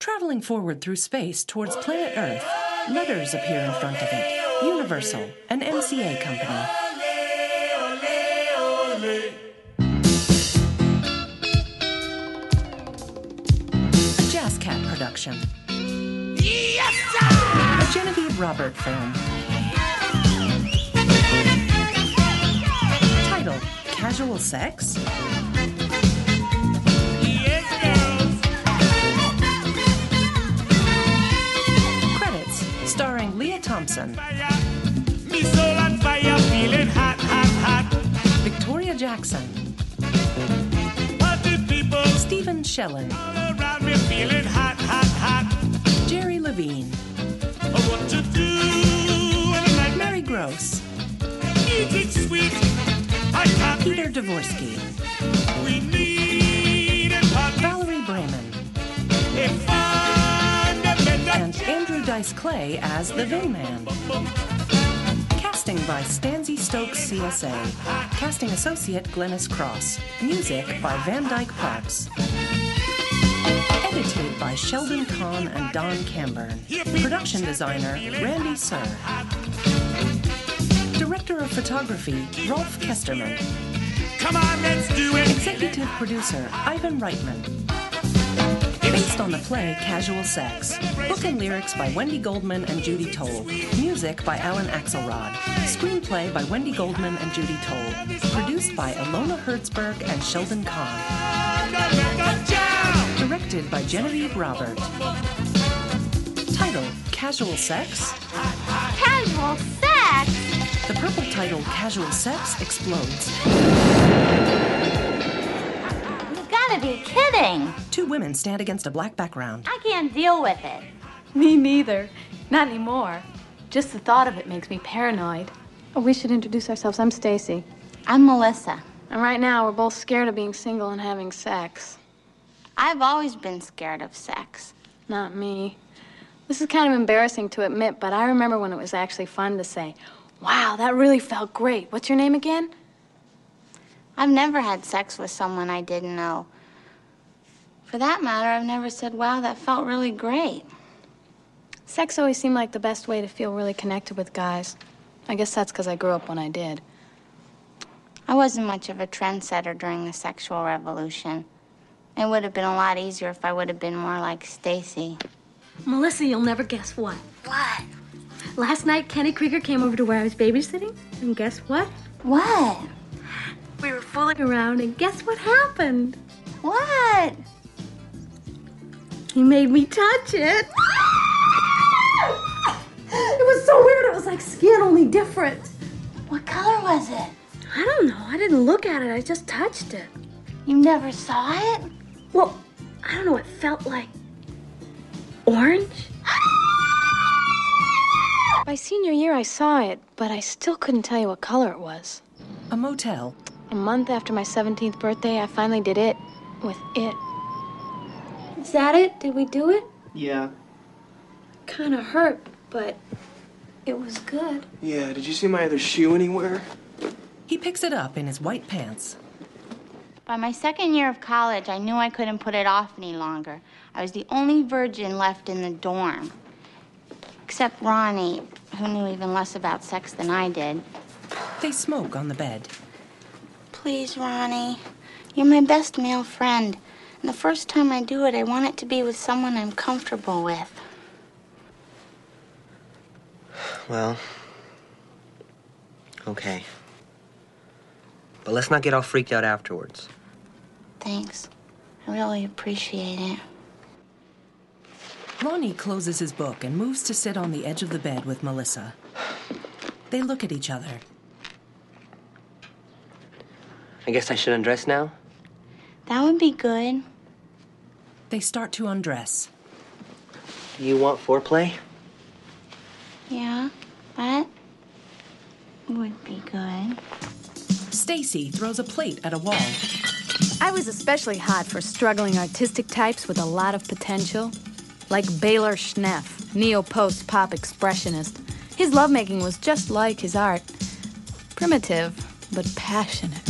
Traveling forward through space towards planet Earth, letters appear in front of it. Universal, an MCA company. A Jazz Cat production. Yes, sir! A Genevieve Robert film. Title, Casual Sex? Starring Leah Thompson, Me soul on fire, feeling hot, hot, hot. Victoria Jackson, Party people Stephen Schellen, all around me, feeling hot, hot, hot. Jerry Levine, What to do when the night Mary Gross, eating sweet? I can't Peter Dvorsky, We need a party. Valerie Bremen, A fundamental and Andrew Dice Clay as the Vin Man. Casting by Stanzi Stokes CSA. Casting associate Glennis Cross. Music by Van Dyke Parks. Edited by Sheldon Kahn and Don Camburn. Production designer Randy Sir. Director of photography Rolf Kesterman. Come on, let's do it. Executive producer Ivan Reitman. Based on the play Casual Sex. Book and lyrics by Wendy Goldman and Judy Toll. Music by Alan Axelrod. Screenplay by Wendy Goldman and Judy Toll. Produced by Ilona Hertzberg and Sheldon Kahn. Directed by Genevieve Robert. Title, Casual Sex? Casual sex? The purple title Casual Sex explodes. You gotta be kidding. Two women stand against a black background. I can't deal with it. Me neither. Not anymore. Just the thought of it makes me paranoid. Oh, we should introduce ourselves. I'm Stacy. I'm Melissa. And right now, we're both scared of being single and having sex. I've always been scared of sex. Not me. This is kind of embarrassing to admit, but I remember when it was actually fun to say, wow, that really felt great. What's your name again? I've never had sex with someone I didn't know. For that matter, I've never said, wow, that felt really great. Sex always seemed like the best way to feel really connected with guys. I guess that's because I grew up when I did. I wasn't much of a trendsetter during the sexual revolution. It would have been a lot easier if I would have been more like Stacy. Melissa, you'll never guess what. What? Last night, Kenny Krieger came over to where I was babysitting, and guess what? What? We were fooling around, and guess what happened? What? He made me touch it. It was so weird. It was like skin, only different. What color was it? I don't know. I didn't look at it. I just touched it. You never saw it? Well, I don't know. It felt like orange. My senior year, I saw it, but I still couldn't tell you what color it was. A motel. A month after my 17th birthday, I finally did it with it. Is that it? Did we do it? Yeah. Kind of hurt, but it was good. Yeah, did you see my other shoe anywhere? He picks it up in his white pants. By my second year of college, I knew I couldn't put it off any longer. I was the only virgin left in the dorm. Except Ronnie, who knew even less about sex than I did. They smoke on the bed. Please, Ronnie. You're my best male friend. And the first time I do it, I want it to be with someone I'm comfortable with. Well, okay. But let's not get all freaked out afterwards. Thanks. I really appreciate it. Ronnie closes his book and moves to sit on the edge of the bed with Melissa. They look at each other. I guess I should undress now? That would be good. They start to undress. You want foreplay? Yeah, that would be good. Stacy throws a plate at a wall. I was especially hot for struggling artistic types with a lot of potential. Like Baylor Schneff, neo-post-pop expressionist. His lovemaking was just like his art. Primitive, but passionate.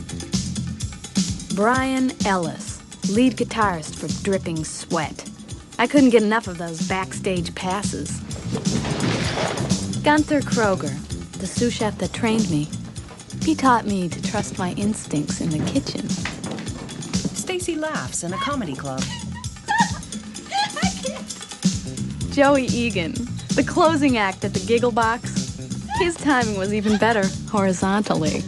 Brian Ellis, lead guitarist for Dripping Sweat. I couldn't get enough of those backstage passes. Gunther Kroger, the sous chef that trained me, he taught me to trust my instincts in the kitchen. Stacy laughs in a comedy club. Joey Egan, the closing act at the Giggle Box. His timing was even better horizontally.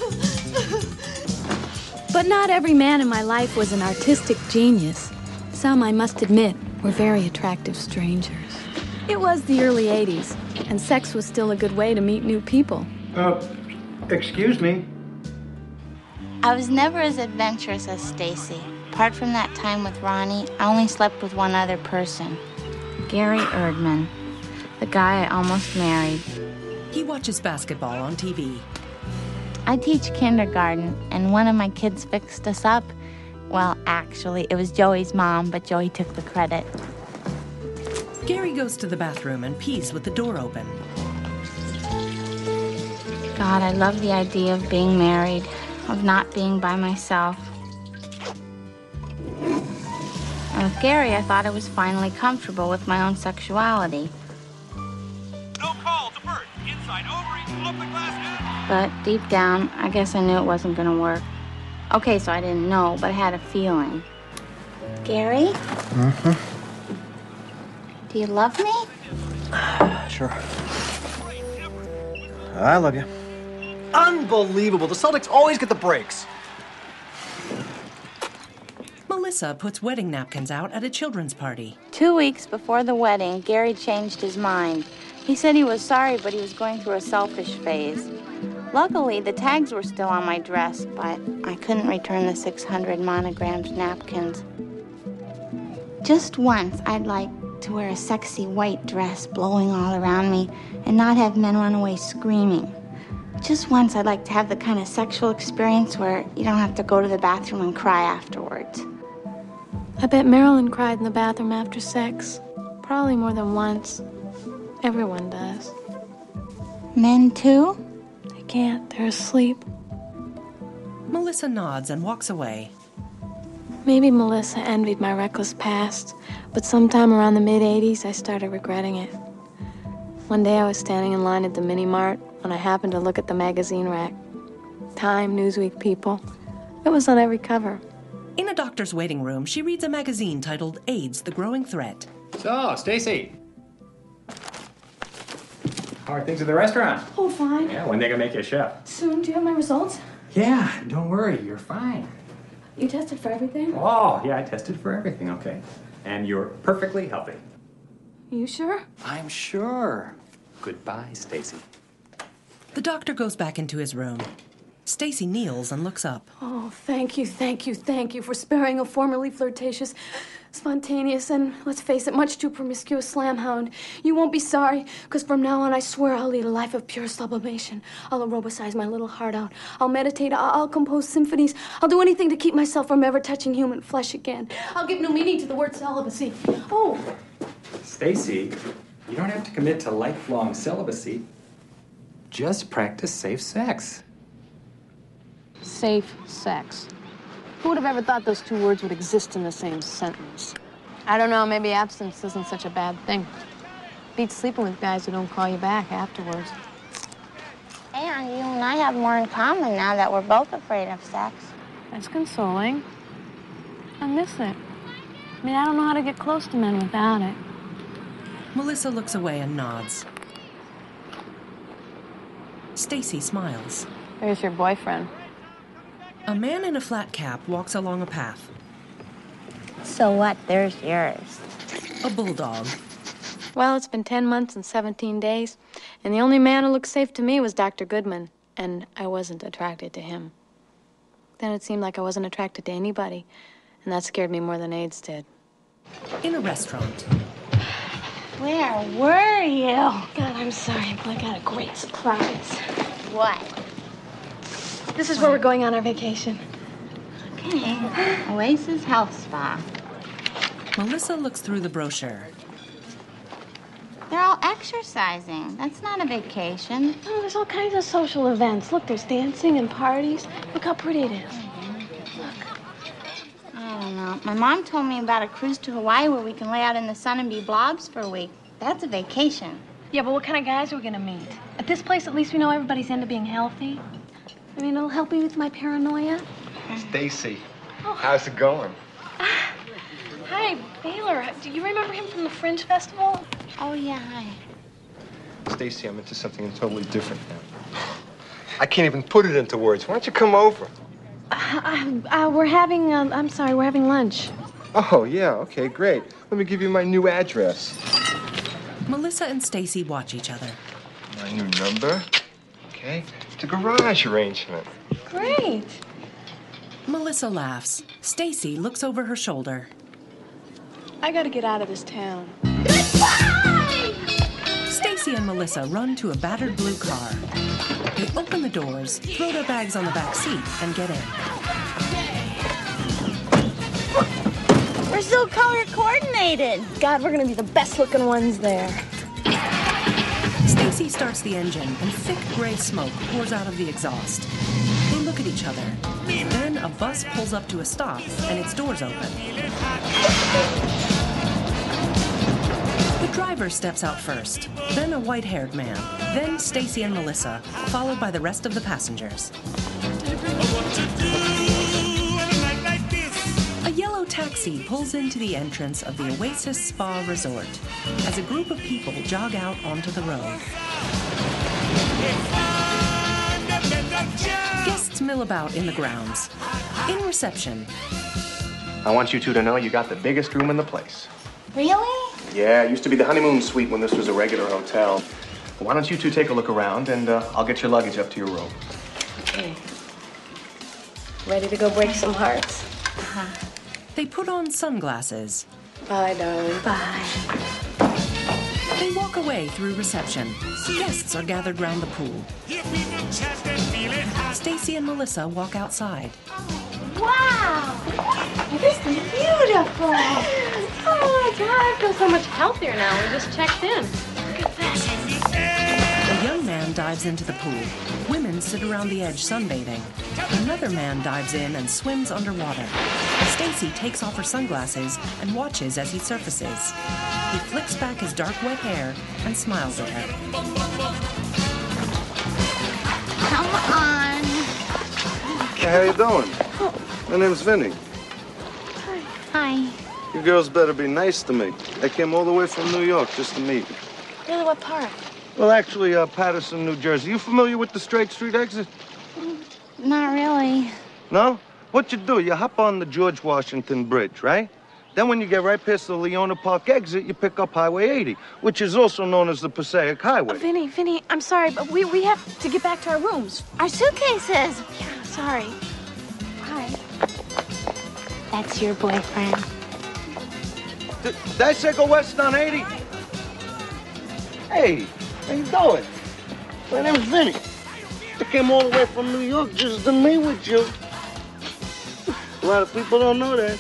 But not every man in my life was an artistic genius. Some, I must admit, were very attractive strangers. It was the early 80s, and sex was still a good way to meet new people. Excuse me? I was never as adventurous as Stacy. Apart from that time with Ronnie, I only slept with one other person. Gary Erdman, the guy I almost married. He watches basketball on TV. I teach kindergarten, and one of my kids fixed us up. Well, actually, it was Joey's mom, but Joey took the credit. Gary goes to the bathroom and pees with the door open. God, I love the idea of being married, of not being by myself. And with Gary, I thought I was finally comfortable with my own sexuality. No call to birth. Inside ovary, off the glass head. But deep down, I guess I knew it wasn't gonna work. Okay, so I didn't know, but I had a feeling. Gary? Mm-hmm. Do you love me? Sure. I love you. Unbelievable. The Celtics always get the breaks. Melissa puts wedding napkins out at a children's party. 2 weeks before the wedding, Gary changed his mind. He said he was sorry, but he was going through a selfish phase. Luckily, the tags were still on my dress, but I couldn't return the 600 monogrammed napkins. Just once, I'd like to wear a sexy white dress blowing all around me and not have men run away screaming. Just once, I'd like to have the kind of sexual experience where you don't have to go to the bathroom and cry afterwards. I bet Marilyn cried in the bathroom after sex. Probably more than once. Everyone does. Men too? They can't. They're asleep. Melissa nods and walks away. Maybe Melissa envied my reckless past, but sometime around the mid-'80s, I started regretting it. One day I was standing in line at the Mini-Mart when I happened to look at the magazine rack. Time, Newsweek, People. It was on every cover. In a doctor's waiting room, she reads a magazine titled AIDS, the Growing Threat. So, Stacy. How are things at the restaurant? Oh, fine. Yeah, when they gonna make you a chef? Soon. Do you have my results? Yeah, don't worry, you're fine. You tested for everything? Oh, yeah, I tested for everything, okay. And you're perfectly healthy. You sure? I'm sure. Goodbye, Stacy. The doctor goes back into his room. Stacy kneels and looks up. Oh, thank you for sparing a formerly flirtatious, spontaneous, and, let's face it, much too promiscuous slam hound. You won't be sorry, because from now on, I swear I'll lead a life of pure sublimation. I'll aerobicize my little heart out. I'll meditate. I'll compose symphonies. I'll do anything to keep myself from ever touching human flesh again. I'll give new meaning to the word celibacy. Oh! Stacy, you don't have to commit to lifelong celibacy. Just practice safe sex. Safe sex. Who would have ever thought those two words would exist in the same sentence? I don't know, maybe absence isn't such a bad thing. Beats sleeping with guys who don't call you back afterwards. And you and I have more in common now that we're both afraid of sex. That's consoling. I miss it. I mean, I don't know how to get close to men without it. Melissa looks away and nods. Stacy smiles. There's your boyfriend. A man in a flat cap walks along a path. So what? There's yours. A bulldog. Well, it's been 10 months and 17 days, and the only man who looked safe to me was Dr. Goodman, and I wasn't attracted to him. Then it seemed like I wasn't attracted to anybody, and that scared me more than AIDS did. In a restaurant. Where were you? God, I'm sorry, but I got a great surprise. What? This is where we're going on our vacation. Okay. Oasis Health Spa. Melissa looks through the brochure. They're all exercising. That's not a vacation. Oh, there's all kinds of social events. Look, there's dancing and parties. Look how pretty it is. I don't know. My mom told me about a cruise to Hawaii where we can lay out in the sun and be blobs for a week. That's a vacation. Yeah, but what kind of guys are we gonna meet? At this place, at least we know everybody's into being healthy. I mean, it'll help me with my paranoia. Stacy, how's it going? Hi, Baylor. Do you remember him from the Fringe Festival? Oh, yeah, hi. Stacy, I'm into something totally different now. I can't even put it into words. Why don't you come over? We're having lunch. Oh, yeah, okay, great. Let me give you my new address. Melissa and Stacy watch each other. My new number. Okay. It's a garage arrangement. Great. Melissa laughs. Stacy looks over her shoulder. I gotta get out of this town. Stacy and Melissa run to a battered blue car. They open the doors, throw their bags on the back seat, and get in. We're so color coordinated. God, we're gonna be the best looking ones there. Stacy starts the engine, and thick gray smoke pours out of the exhaust. They look at each other. Then a bus pulls up to a stop, and its doors open. The driver steps out first, then a white-haired man, then Stacy and Melissa, followed by the rest of the passengers. A yellow taxi pulls into the entrance of the Oasis Spa Resort as a group of people jog out onto the road. Guests mill about in the grounds. In reception, I want you two to know you got the biggest room in the place. Really? Yeah, it used to be the honeymoon suite when this was a regular hotel. Why don't you two take a look around, and I'll get your luggage up to your room. Okay. Ready to go break some hearts? they put on sunglasses. Bye, darling. Bye. They walk away through reception. Guests are gathered round the pool. Stacy and Melissa walk outside. Wow! This is beautiful! Oh my God, I feel so much healthier now. We just checked in. Look at that. A young man dives into the pool. Women sit around the edge sunbathing. Another man dives in and swims underwater. Stacy takes off her sunglasses and watches as he surfaces. He flicks back his dark wet hair and smiles at her. Come on. Hey, how you doing? My name's Vinny. Hi. You girls better be nice to me. I came all the way from New York just to meet you. Really, what part? Well, actually, Patterson, New Jersey. You familiar with the Straight Street exit? Not really. No? What you do, you hop on the George Washington Bridge, right? Then when you get right past the Leona Park exit, you pick up Highway 80, which is also known as the Passaic Highway. Vinny, I'm sorry, but we have to get back to our rooms. Our suitcases. Yeah, sorry. Hi. That's your boyfriend. Did I say go west on 80? Hey, how you doing? My name's Vinny. I came all the way from New York just to meet with you. A lot of people don't know that.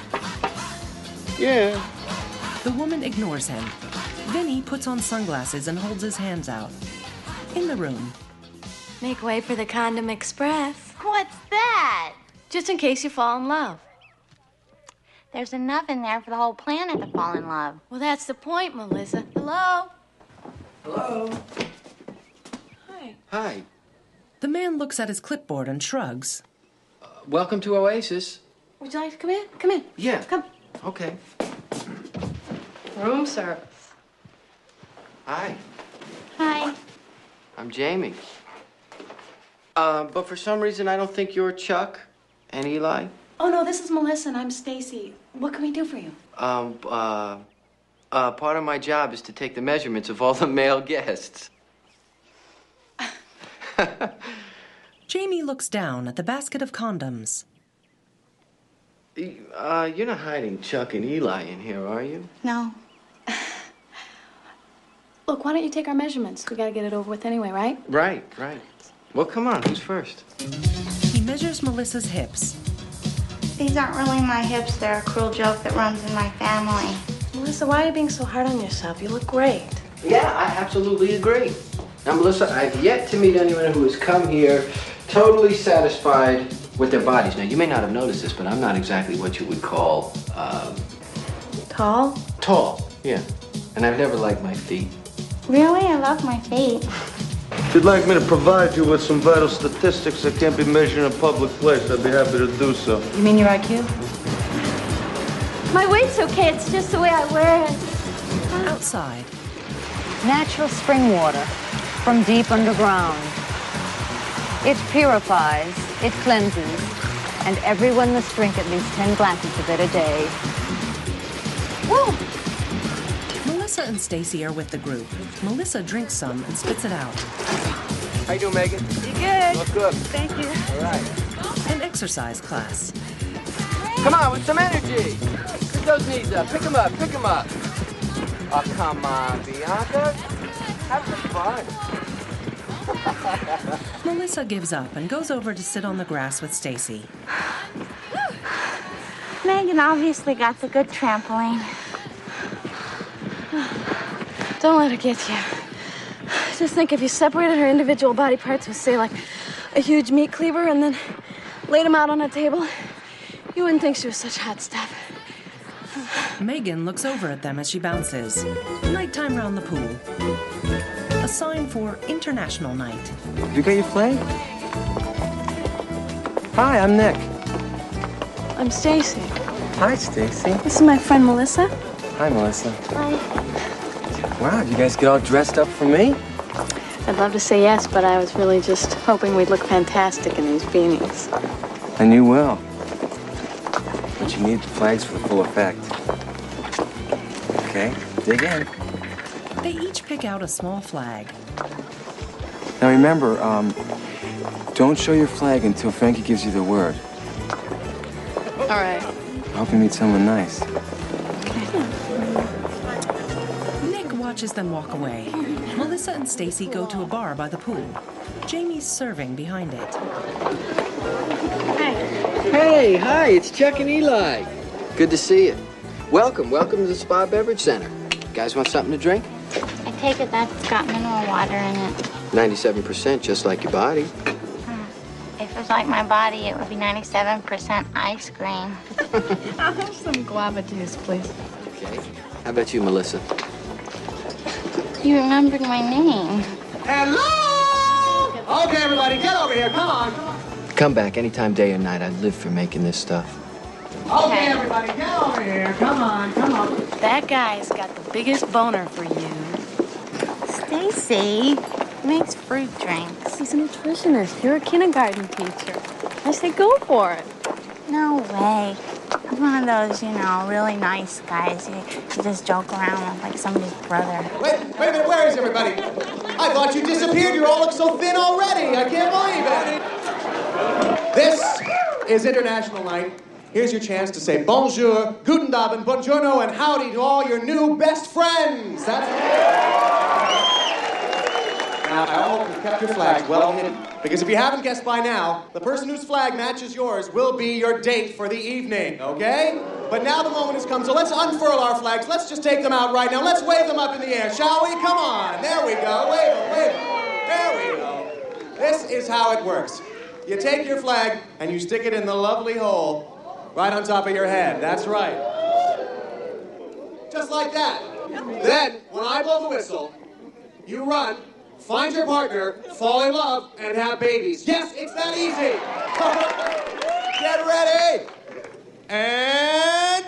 Yeah. The woman ignores him. Vinny puts on sunglasses and holds his hands out. In the room. Make way for the Condom Express. What's that? Just in case you fall in love. There's enough in there for the whole planet to fall in love. Well, that's the point, Melissa. Hello? Hello. Hi. Hi. The man looks at his clipboard and shrugs. Welcome to Oasis. Would you like to come in? Come in. Yeah. Come. Okay. Room service. Hi. Hi. I'm Jamie. But for some reason, I don't think you're Chuck and Eli. Oh, no, this is Melissa and I'm Stacy. What can we do for you? Part of my job is to take the measurements of all the male guests. Jamie looks down at the basket of condoms. You're not hiding Chuck and Eli in here, are you? No. Look, why don't you take our measurements? We gotta get it over with anyway, right? Right. Well, come on, who's first? He measures Melissa's hips. These aren't really my hips. They're a cruel joke that runs in my family. Melissa, why are you being so hard on yourself? You look great. Yeah, I absolutely agree. Now, Melissa, I've yet to meet anyone who has come here totally satisfied with their bodies. Now, you may not have noticed this, but I'm not exactly what you would call, Tall? tall. Yeah. And I've never liked my feet. Really? I love my feet. If you'd like me to provide you with some vital statistics that can't be measured in a public place, I'd be happy to do so. You mean your IQ? My weight's okay, it's just the way I wear it. Outside. Natural spring water from deep underground. It purifies, it cleanses, and everyone must drink at least 10 glasses of it a day. Whoa! Melissa and Stacy are with the group. Melissa drinks some and spits it out. How you doing, Megan? You good? Look good. Thank you. All right. An exercise class. Come on, with some energy. Pick those knees up. Pick them up. Pick them up. Oh, come on, Bianca. Have some fun. Melissa gives up and goes over to sit on the grass with Stacy. Megan obviously got the good trampoline. Don't let her get you. Just think if you separated her individual body parts with, say, like a huge meat cleaver and then laid them out on a table, you wouldn't think she was such hot stuff. Megan looks over at them as she bounces. Nighttime round the pool. A sign for International Night. You got your flag? Hi, I'm Nick. I'm Stacy. Hi, Stacy. This is my friend Melissa. Hi, Melissa. Wow, did you guys get all dressed up for me? I'd love to say yes, but I was really just hoping we'd look fantastic in these beanies. And you will. But you need the flags for the full effect. Okay, dig in. They each pick out a small flag. Now remember, don't show your flag until Frankie gives you the word. All right. I hope you meet someone nice. Nick watches them walk away. Melissa and Stacy go to a bar by the pool. Jamie's serving behind it. Hey, hi, it's Chuck and Eli. Good to see you. Welcome to the Spa Beverage Center. Guys want something to drink? I take it that's got mineral water in it. 97%, just like your body. If it was like my body, it would be 97% ice cream. I'll have some guava juice, please. Okay. How about you, Melissa? You remembered my name. Hello! Okay, everybody, get over here. Come on. Come back anytime, day or night. I live for making this stuff. Okay, everybody, get over here. Come on, come on. That guy's got the biggest boner for you. Stacy makes fruit drinks. He's a nutritionist. You're a kindergarten teacher. I say go for it. No way. He's one of those, really nice guys. You just joke around with like somebody's brother. Wait a minute, where is everybody? I thought you disappeared. You all look so thin already. I can't believe it. This is International Night. Here's your chance to say bonjour, guten Abend, buongiorno, and howdy to all your new best friends. That's Now, I hope you've kept your flags well hidden, because if you haven't guessed by now, the person whose flag matches yours will be your date for the evening, okay? But now the moment has come, so let's unfurl our flags. Let's just take them out right now. Let's wave them up in the air, shall we? Come on. There we go. Wave them, wave them. There we go. This is how it works. You take your flag and you stick it in the lovely hole right on top of your head. That's right. Just like that. Then, when I blow the whistle, you run, find your partner, fall in love, and have babies. Yes, it's that easy. Get ready. And...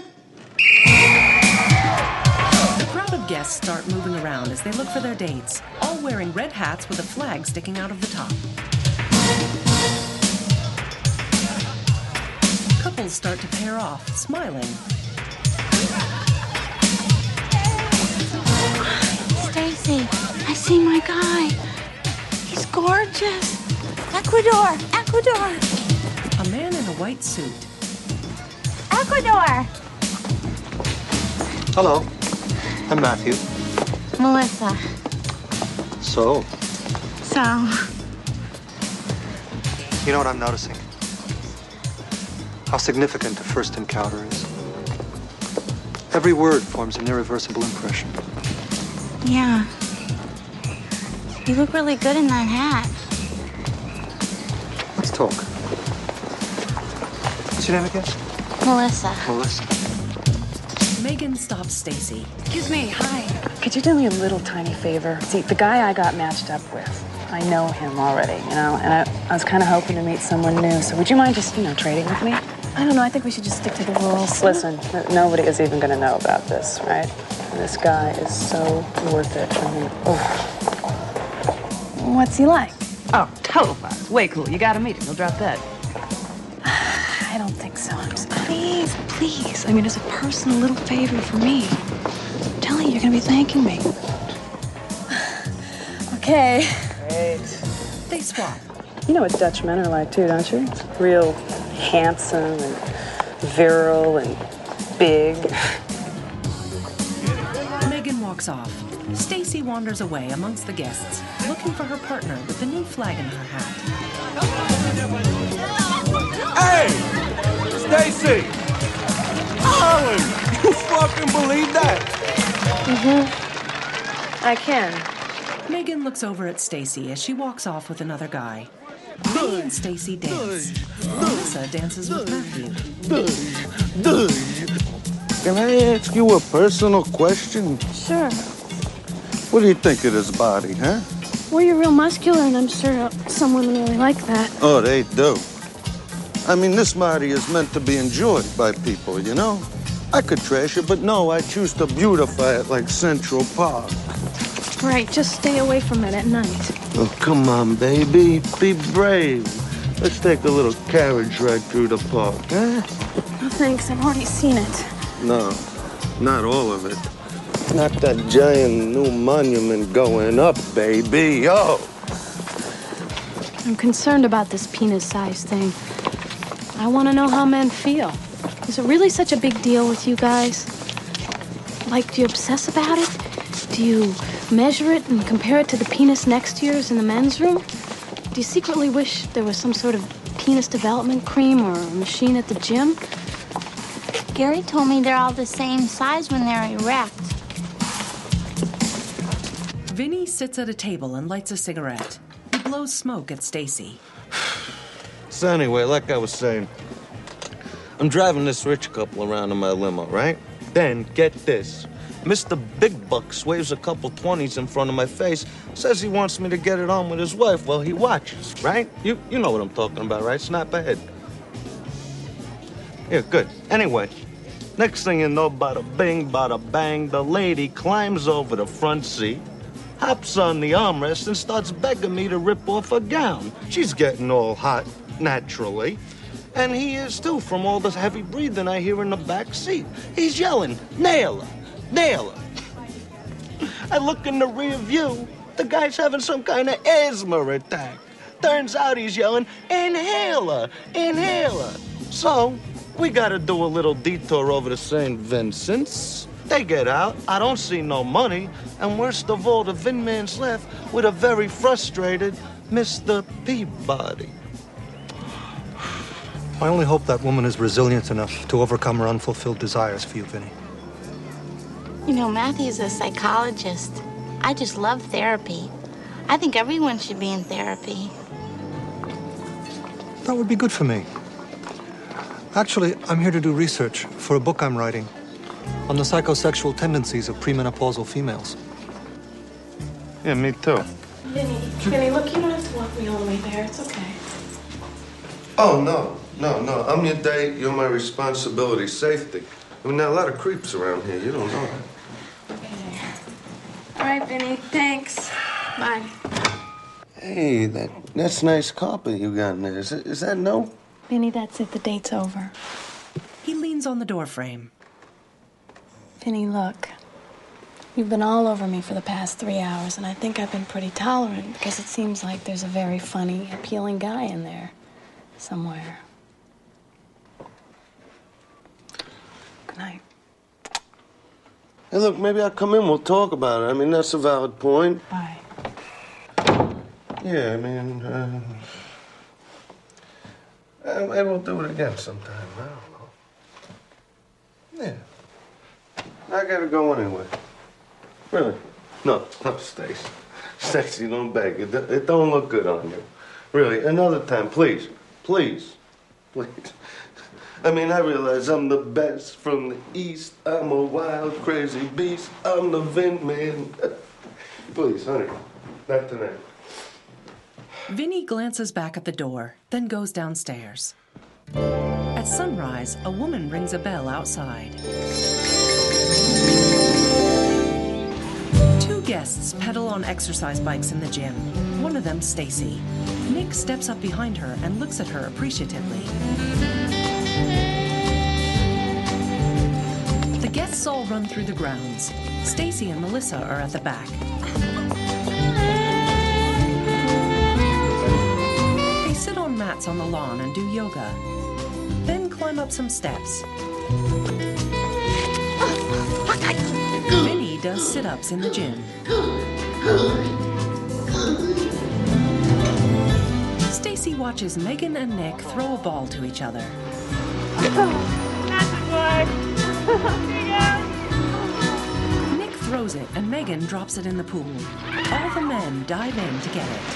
The crowd of guests start moving around as they look for their dates, all wearing red hats with a flag sticking out of the top. Couples start to pair off, smiling. Stacy, I see my guy. He's gorgeous. Ecuador, Ecuador. A man in a white suit. Ecuador. Hello, I'm Matthew. Melissa. So? You know what I'm noticing? How significant a first encounter is. Every word forms an irreversible impression. Yeah. You look really good in that hat. Let's talk. What's your name again? Melissa. Melissa. Megan stops Stacy. Excuse me, hi. Could you do me a little tiny favor? See, the guy I got matched up with, I know him already, you know, and I was kind of hoping to meet someone new. So would you mind just, trading with me? I don't know. I think we should just stick to the rules. Listen, nobody is even going to know about this, right? And this guy is so worth it. I mean, What's he like? Oh, total class. Way cool. You got to meet him. He'll drop dead. I don't think so. Please, please. I mean, as a personal little favor for me. I'm telling you, you're going to be thanking me. Okay. Great. They swap. You know what Dutch men are like, too, don't you? Real handsome and virile and big. Megan walks off. Stacy wanders away amongst the guests, looking for her partner with the new flag in her hat. Hey! Stacy! Darling! You fucking believe that? I can. Megan looks over at Stacy as she walks off with another guy. Vinny and Stacy dance. Melissa dances with Matthew. Can I ask you a personal question? Sure. What do you think of this body, huh? Well, you're real muscular, and I'm sure someone would really like that. Oh, they do. I mean, this body is meant to be enjoyed by people, you know? I could trash it, but no, I choose to beautify it like Central Park. Right, just stay away from it at night. Oh, come on, baby. Be brave. Let's take a little carriage ride through the park, huh? No, thanks. I've already seen it. No, not all of it. Not that giant new monument going up, baby. Oh! I'm concerned about this penis size thing. I want to know how men feel. Is it really such a big deal with you guys? Like, do you obsess about it? Do you measure it and compare it to the penis next to yours in the men's room? Do you secretly wish there was some sort of penis development cream or a machine at the gym? Gary told me they're all the same size when they're erect. Vinny sits at a table and lights a cigarette. He blows smoke at Stacy. So anyway, like I was saying, I'm driving this rich couple around in my limo, right? Then, get this. Mr. Big Bucks waves a couple 20s in front of my face, says he wants me to get it on with his wife while he watches, right? You know what I'm talking about, right? Snap ahead. Yeah, good. Anyway, next thing you know, bada bing, bada bang, the lady climbs over the front seat, hops on the armrest, and starts begging me to rip off her gown. She's getting all hot, naturally. And he is, too, from all this heavy breathing I hear in the back seat. He's yelling, nail her, nail her. I look in the rear view. The guy's having some kind of asthma attack. Turns out he's yelling, inhaler, inhaler. So, we gotta do a little detour over to St. Vincent's. They get out, I don't see no money, and worst of all, the Vin man's left with a very frustrated Mr. Peabody. I only hope that woman is resilient enough to overcome her unfulfilled desires for you, Vinny. You know, Matthew's a psychologist. I just love therapy. I think everyone should be in therapy. That would be good for me. Actually, I'm here to do research for a book I'm writing on the psychosexual tendencies of premenopausal females. Yeah, me too. Vinny, look, you don't have to walk me all the way there. It's okay. Oh, no. I'm your date, you're my responsibility, safety. I mean, there are a lot of creeps around here, you don't know that. Okay. All right, Vinny, thanks. Bye. Hey, that's nice carpet you got in there. Is that no? Vinny, that's it. The date's over. He leans on the doorframe. Vinny, look. You've been all over me for the past 3 hours, and I think I've been pretty tolerant because it seems like there's a very funny, appealing guy in there somewhere. Good night. Hey, look, maybe I'll come in, we'll talk about it. I mean, that's a valid point. Bye. Yeah, I mean, maybe we'll do it again sometime. I don't know. Yeah. I gotta go anyway. Really? No, Stace. Stacy, don't beg. It don't look good on you. Really, another time, please. Please. Please. I mean, I realize I'm the best from the East. I'm a wild, crazy beast. I'm the Vin Man. Please, honey, not tonight. Vinny glances back at the door, then goes downstairs. At sunrise, a woman rings a bell outside. Two guests pedal on exercise bikes in the gym. One of them, Stacy. Nick steps up behind her and looks at her appreciatively. The guests all run through the grounds. Stacy and Melissa are at the back. They sit on mats on the lawn and do yoga, then climb up some steps. Vinny does sit-ups in the gym. Stacy watches Megan and Nick throw a ball to each other. Nick throws it and Megan drops it in the pool. All the men dive in to get it.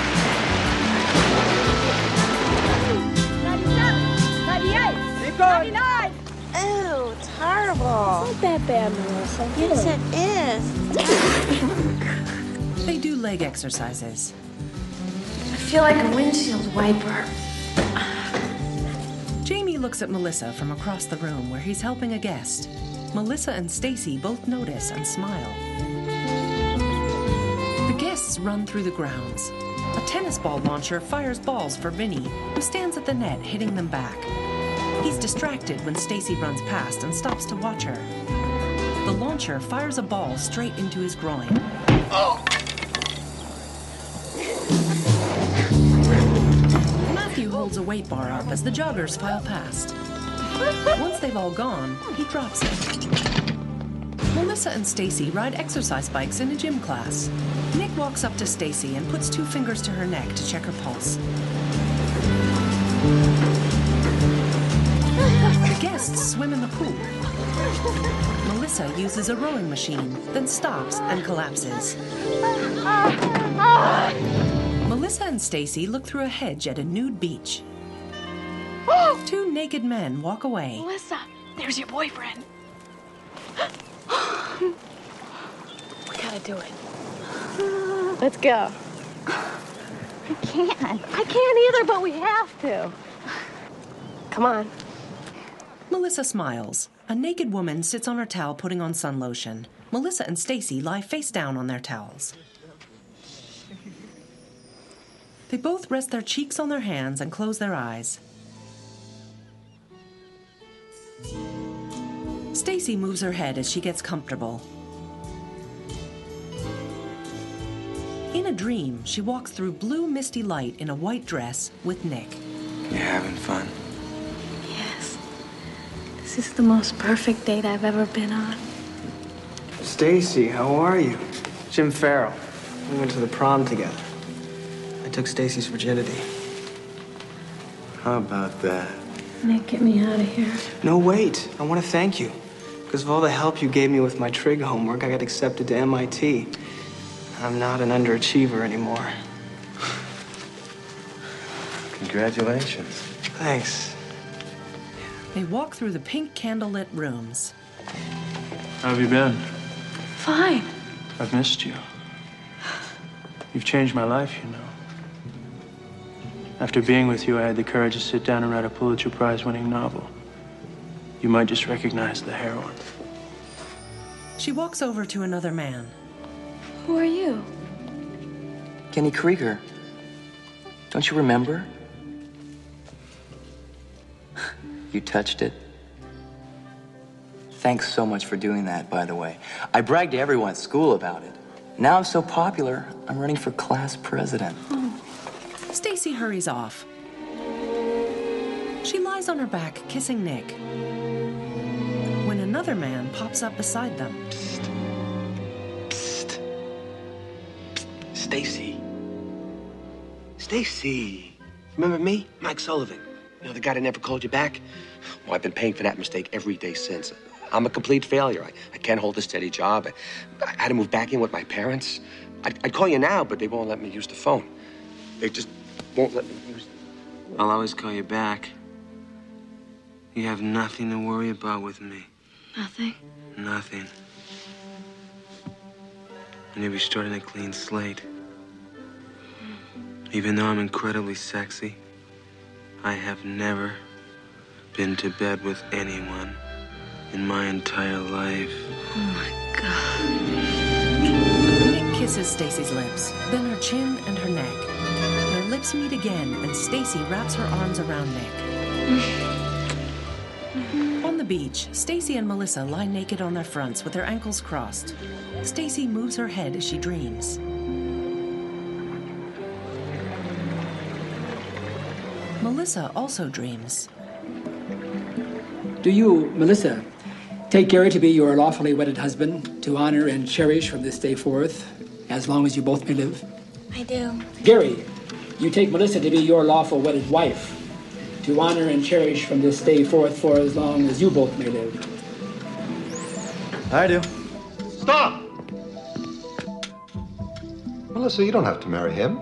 97, 98, 99. Ew, it's horrible. It's not that bad, Melissa. Yes, it is. They do leg exercises. I feel like a windshield wiper. Jamie looks at Melissa from across the room where he's helping a guest. Melissa and Stacy both notice and smile. The guests run through the grounds. A tennis ball launcher fires balls for Vinny, who stands at the net hitting them back. He's distracted when Stacy runs past and stops to watch her. The launcher fires a ball straight into his groin. Oh! Matthew holds a weight bar up as the joggers file past. Once they've all gone, he drops it. Melissa and Stacy ride exercise bikes in a gym class. Nick walks up to Stacy and puts 2 fingers to her neck to check her pulse. The guests swim in the pool. Melissa uses a rowing machine, then stops and collapses. Melissa and Stacy look through a hedge at a nude beach. 2 naked men walk away. Melissa, there's your boyfriend. We gotta do it. Let's go. I can't. I can't either, but we have to. Come on. Melissa smiles. A naked woman sits on her towel putting on sun lotion. Melissa and Stacy lie face down on their towels. They both rest their cheeks on their hands and close their eyes. Stacy moves her head as she gets comfortable. In a dream, she walks through blue misty light in a white dress with Nick. You having fun? Yes. This is the most perfect date I've ever been on. Stacy, how are you? Jim Farrell. We went to the prom together. I took Stacy's virginity. How about that? Nick, get me out of here. No, wait. I want to thank you. Because of all the help you gave me with my trig homework, I got accepted to MIT. I'm not an underachiever anymore. Congratulations. Thanks. They walk through the pink candlelit rooms. How have you been? Fine. I've missed you. You've changed my life, you know. After being with you, I had the courage to sit down and write a Pulitzer Prize-winning novel. You might just recognize the heroine. She walks over to another man. Who are you? Kenny Krieger. Don't you remember? You touched it. Thanks so much for doing that, by the way. I bragged to everyone at school about it. Now I'm so popular, I'm running for class president. Stacy hurries off. She lies on her back, kissing Nick, when another man pops up beside them. Psst. Stacy. Stacy. Remember me? Mike Sullivan. You know, the guy that never called you back? Well, I've been paying for that mistake every day since. I'm a complete failure. I can't hold a steady job. I had to move back in with my parents. I'd call you now, but they won't let me use the phone. They just won't let me use it. I'll always call you back. You have nothing to worry about with me. Nothing? Nothing. And you'll be starting a clean slate. Even though I'm incredibly sexy, I have never been to bed with anyone in my entire life. Oh, my God. Nick kisses Stacy's lips, then her chin and her neck. Their lips meet again, and Stacy wraps her arms around Nick. On the beach, Stacy and Melissa lie naked on their fronts with their ankles crossed. Stacy moves her head as she dreams. Melissa also dreams. Do you, Melissa, take Gary to be your lawfully wedded husband, to honor and cherish from this day forth, as long as you both may live? I do. Gary, you take Melissa to be your lawful wedded wife, to honor and cherish from this day forth for as long as you both may live? I do. Stop! Melissa, you don't have to marry him.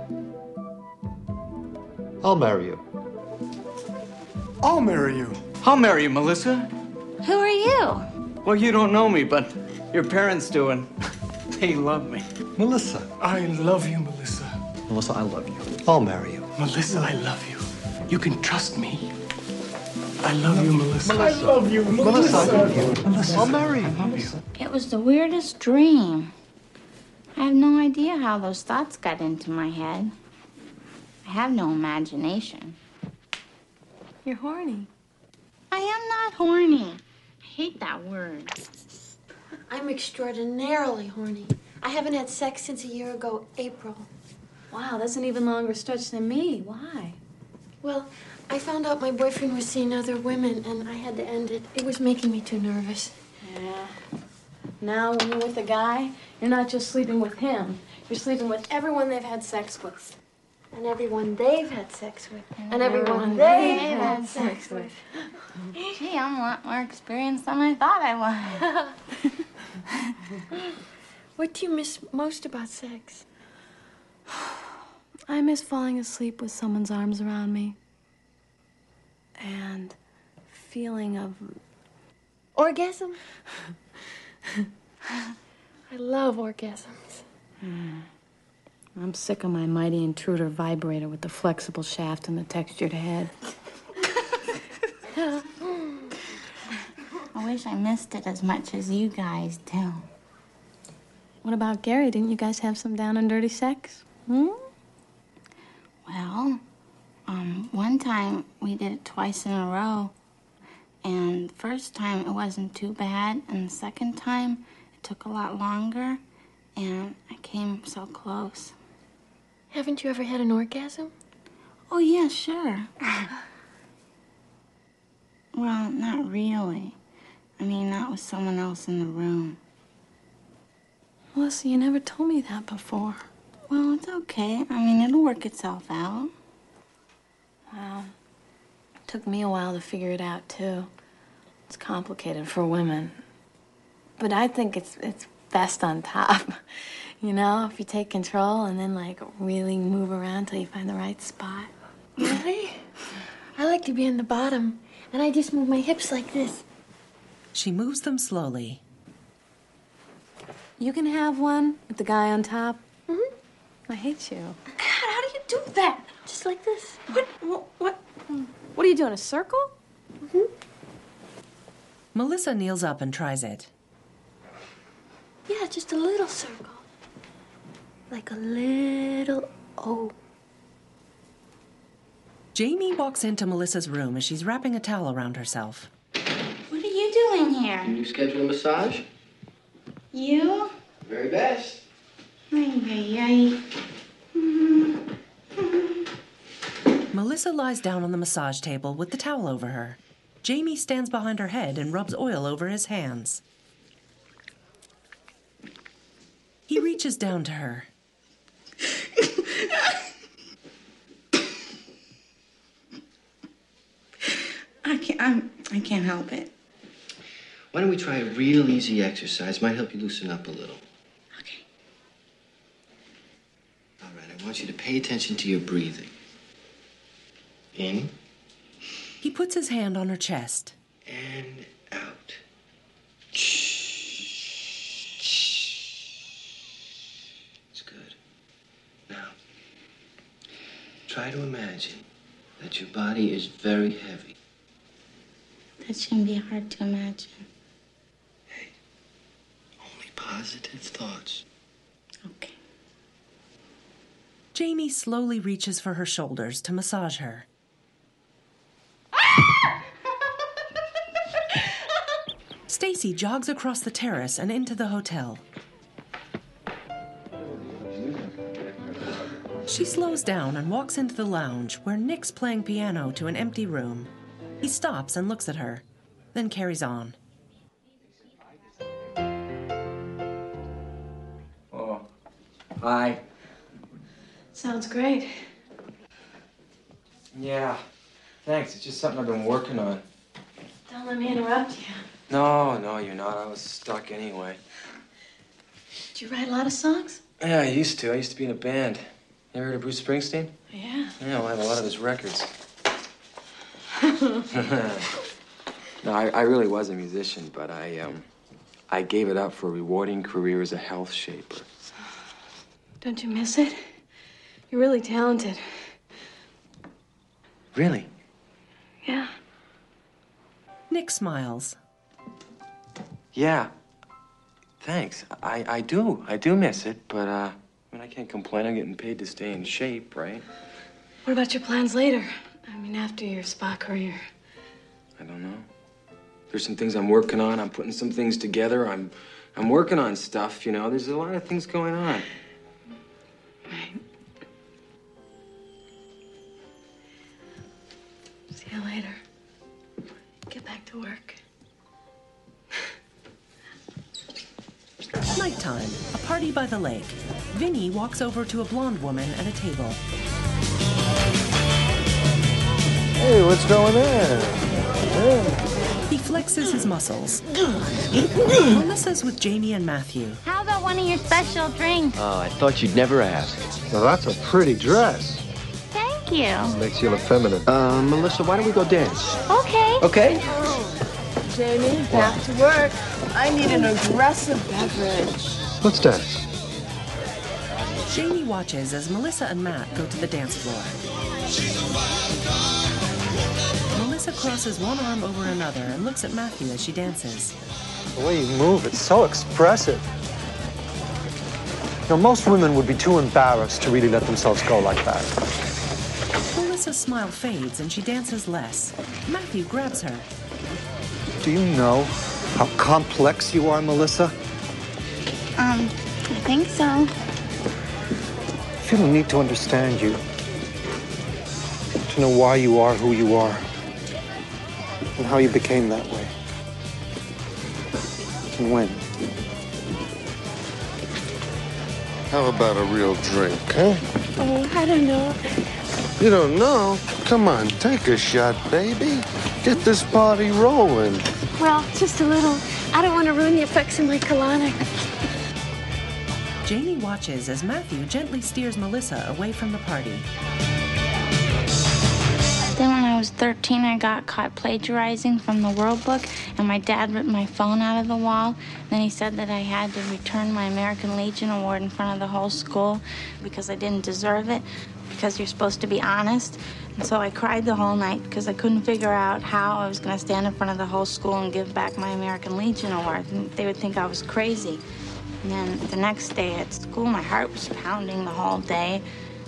I'll marry you. I'll marry you. I'll marry you, Melissa. Who are you? Well, you don't know me, but your parents do, and they love me. Melissa. I love you, Melissa. Melissa, I love you. I'll marry you. Melissa, I love you. You can trust me. I love you, Melissa. Melissa. I love you, Melissa, I love you. Melissa, I'll marry you. It was the weirdest dream. I have no idea how those thoughts got into my head. I have no imagination. You're horny. I am not horny. I hate that word. I'm extraordinarily horny. I haven't had sex since a year ago, April. Wow, that's an even longer stretch than me. Why? Well, I found out my boyfriend was seeing other women, and I had to end it. It was making me too nervous. Yeah. Now, when you're with a guy, you're not just sleeping with him. You're sleeping with everyone they've had sex with. And everyone they've had sex with. And everyone they've had sex with. Gee, I'm a lot more experienced than I thought I was. What do you miss most about sex? I miss falling asleep with someone's arms around me. And feeling of... Orgasm? I love orgasms. I'm sick of my mighty intruder vibrator with the flexible shaft and the textured head. I wish I missed it as much as you guys do. What about Gary? Didn't you guys have some down and dirty sex? Well, one time we did it twice in a row. And the first time it wasn't too bad. And the second time it took a lot longer. And I came so close. Haven't you ever had an orgasm? Oh, yeah, sure. Well, not really. I mean, not with someone else in the room. Melissa, you never told me that before. Well, it's okay. I mean, it'll work itself out. Well, it took me a while to figure it out, too. It's complicated for women. But I think it's best on top. You know, if you take control and then, like, really move around till you find the right spot. Really? I like to be in the bottom, and I just move my hips like this. She moves them slowly. You can have one with the guy on top. Mm-hmm. I hate you. God, how do you do that? Just like this. What are you doing, a circle? Mm-hmm. Melissa kneels up and tries it. Yeah, just a little circle. Like a little O. Jamie walks into Melissa's room as she's wrapping a towel around herself. What are you doing here? Can you schedule a massage? You? Very best. Ay. Melissa lies down on the massage table with the towel over her. Jamie stands behind her head and rubs oil over his hands. He reaches down to her. I can't help it. Why don't we try a real easy exercise? Might help you loosen up a little. Okay. All right, I want you to pay attention to your breathing. In. He puts his hand on her chest. And out. It's good. Now, try to imagine that your body is very heavy. That's gonna be hard to imagine. Only positive thoughts. Okay. Jamie slowly reaches for her shoulders to massage her. Stacy jogs across the terrace and into the hotel. She slows down and walks into the lounge where Nick's playing piano to an empty room. He stops and looks at her, then carries on. Oh, hi. Sounds great. Yeah, thanks. It's just something I've been working on. Don't let me interrupt you. No, you're not. I was stuck anyway. Did you write a lot of songs? Yeah, I used to. I used to be in a band. You ever heard of Bruce Springsteen? Yeah. Yeah, well, I have a lot of his records. No, I really was a musician, but I gave it up for a rewarding career as a health shaper. Don't you miss it? You're really talented. Really? Yeah. Nick smiles. Yeah. Thanks. I do miss it, but I mean, I can't complain. I'm getting paid to stay in shape, right? What about your plans later? I mean, after your spa career. I don't know. There's some things I'm working on. I'm putting some things together. I'm working on stuff, you know. There's a lot of things going on. Right. See you later. Get back to work. Nighttime, a party by the lake. Vinny walks over to a blonde woman at a table. Hey, what's going on? He flexes his muscles. Melissa's with Jamie and Matthew. How about one of your special drinks? Oh, I thought you'd never ask. Well, that's a pretty dress. Thank you. Makes you look feminine. Melissa, why don't we go dance? Okay. Okay? Jamie, back to work. I need an aggressive beverage. Let's dance. Jamie watches as Melissa and Matt go to the dance floor. Melissa crosses one arm over another and looks at Matthew as she dances. The way you move, it's so expressive. You know, most women would be too embarrassed to really let themselves go like that. Melissa's smile fades and she dances less. Matthew grabs her. Do you know how complex you are, Melissa? I think so. I feel a need to understand you. To know why you are who you are. And how you became that way. And when. How about a real drink, huh? Oh, I don't know. You don't know? Come on, take a shot, baby. Get this party rolling. Well, just a little. I don't want to ruin the effects of my colonic. Jamie watches as Matthew gently steers Melissa away from the party. Then when I was 13, I got caught plagiarizing from the World Book, and my dad ripped my phone out of the wall. Then he said that I had to return my American Legion Award in front of the whole school because I didn't deserve it, because you're supposed to be honest. And so I cried the whole night because I couldn't figure out how I was going to stand in front of the whole school and give back my American Legion Award. And they would think I was crazy. And then the next day at school, my heart was pounding the whole day.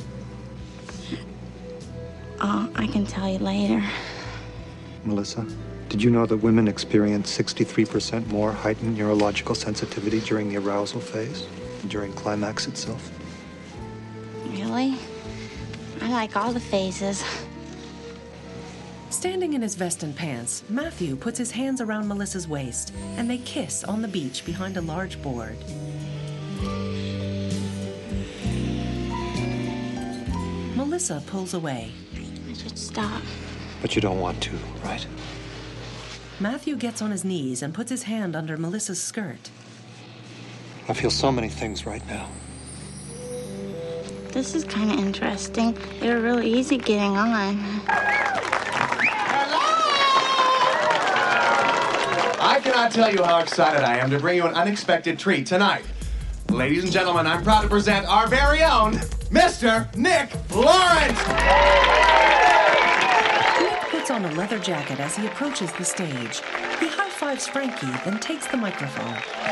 Oh, I can tell you later. Melissa, did you know that women experience 63% more heightened neurological sensitivity during the arousal phase and during climax itself? Really? I like all the phases. Standing in his vest and pants, Matthew puts his hands around Melissa's waist, and they kiss on the beach behind a large board. Melissa pulls away. I should stop. But you don't want to, right? Matthew gets on his knees and puts his hand under Melissa's skirt. I feel so many things right now. This is kind of interesting. They were really easy getting on. Hello? I cannot tell you how excited I am to bring you an unexpected treat tonight. Ladies and gentlemen, I'm proud to present our very own Mr. Nick Lawrence. Nick puts on a leather jacket as he approaches the stage. He high-fives Frankie, then takes the microphone.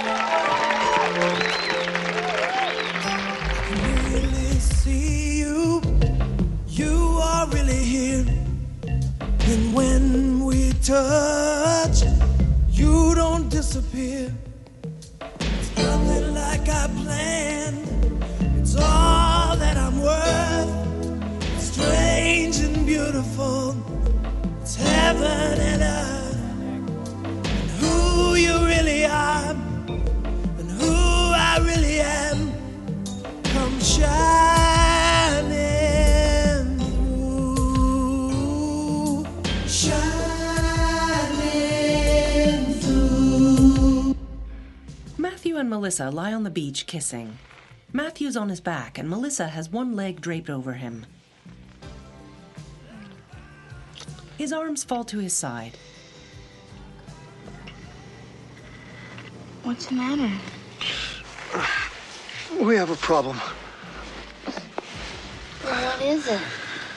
Really see you. You are really here. And when we touch, you don't disappear. It's nothing like I planned. It's all that I'm worth. It's strange and beautiful. It's heaven and earth. And who you really are, and who I really am, come shining through, shining through. Matthew and Melissa lie on the beach kissing. Matthew's on his back and Melissa has one leg draped over him. His arms fall to his side. What's the matter? We have a problem. What is it?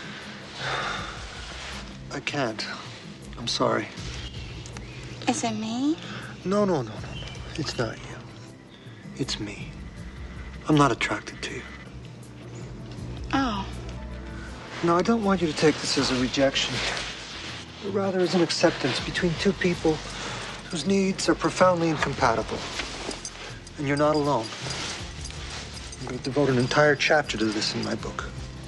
I can't. I'm sorry. Is it me? No. It's not you. It's me. I'm not attracted to you. Oh. No, I don't want you to take this as a rejection, but rather as an acceptance between two people whose needs are profoundly incompatible. And you're not alone. I'm going to devote an entire chapter to this in my book.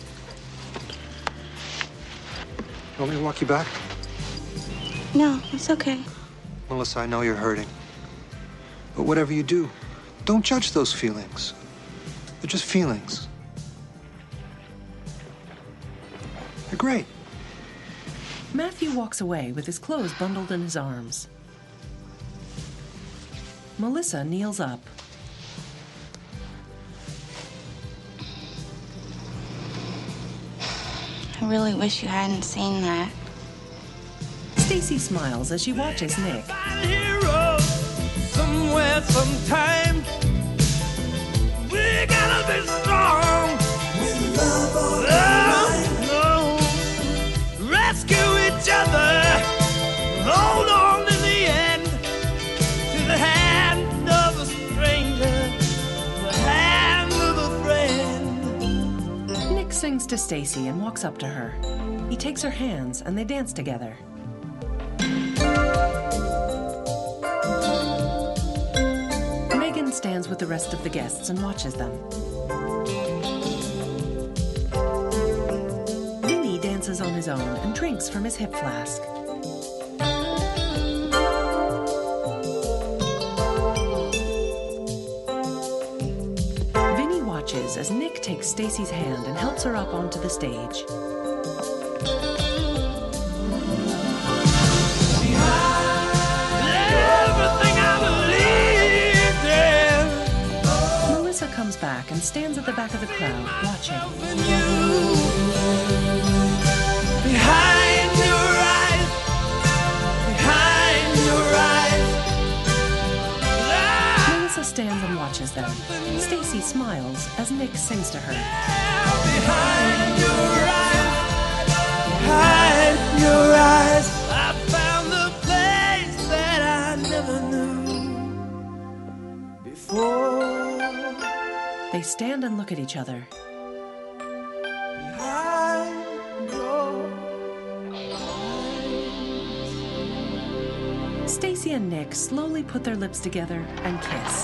You want me to walk you back? No, it's okay. Melissa, I know you're hurting. But whatever you do, don't judge those feelings. They're just feelings. They're great. Matthew walks away with his clothes bundled in his arms. Melissa kneels up. I really wish you hadn't seen that. Stacy smiles as she watches Nick. Hero, somewhere, sometime. We gotta be strong. With love on no. Rescue each other. Hold on in the end to the hand of a stranger, the hand of a friend. Nick sings to Stacy and walks up to her. He takes her hands and they dance together. Megan stands with the rest of the guests and watches them. Vinny dances on his own and drinks from his hip flask. Vinny watches as Nick takes Stacy's hand and helps her up onto the stage. Melissa comes back and stands at the back of the crowd, watching. Behind your eyes, behind your eyes. Melissa stands and watches them. Stacy smiles as Nick sings to her. Behind your eyes, behind your eyes. I found the place that I never knew before. They stand and look at each other. Stacy and Nick slowly put their lips together and kiss.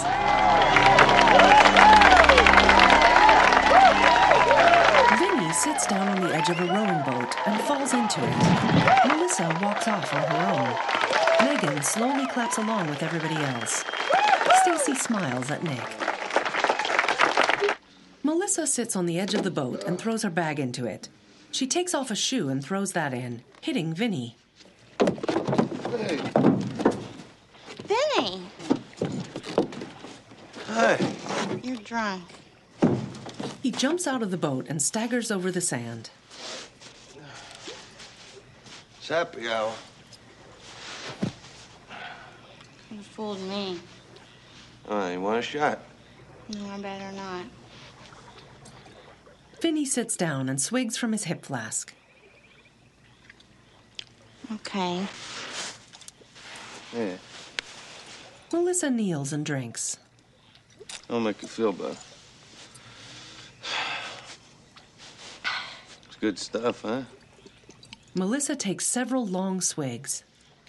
Vinny sits down on the edge of a rowing boat and falls into it. Melissa walks off on her own. Megan slowly claps along with everybody else. Stacy smiles at Nick. Melissa sits on the edge of the boat and throws her bag into it. She takes off a shoe and throws that in, hitting Vinny. Hey. Vinny! Hey. You're drunk. He jumps out of the boat and staggers over the sand. It's happy hour. fooled me. All right, you want a shot? No, I better not. Vinny sits down and swigs from his hip flask. Okay. Yeah. Melissa kneels and drinks. I'll make you feel better. It's good stuff, huh? Melissa takes several long swigs.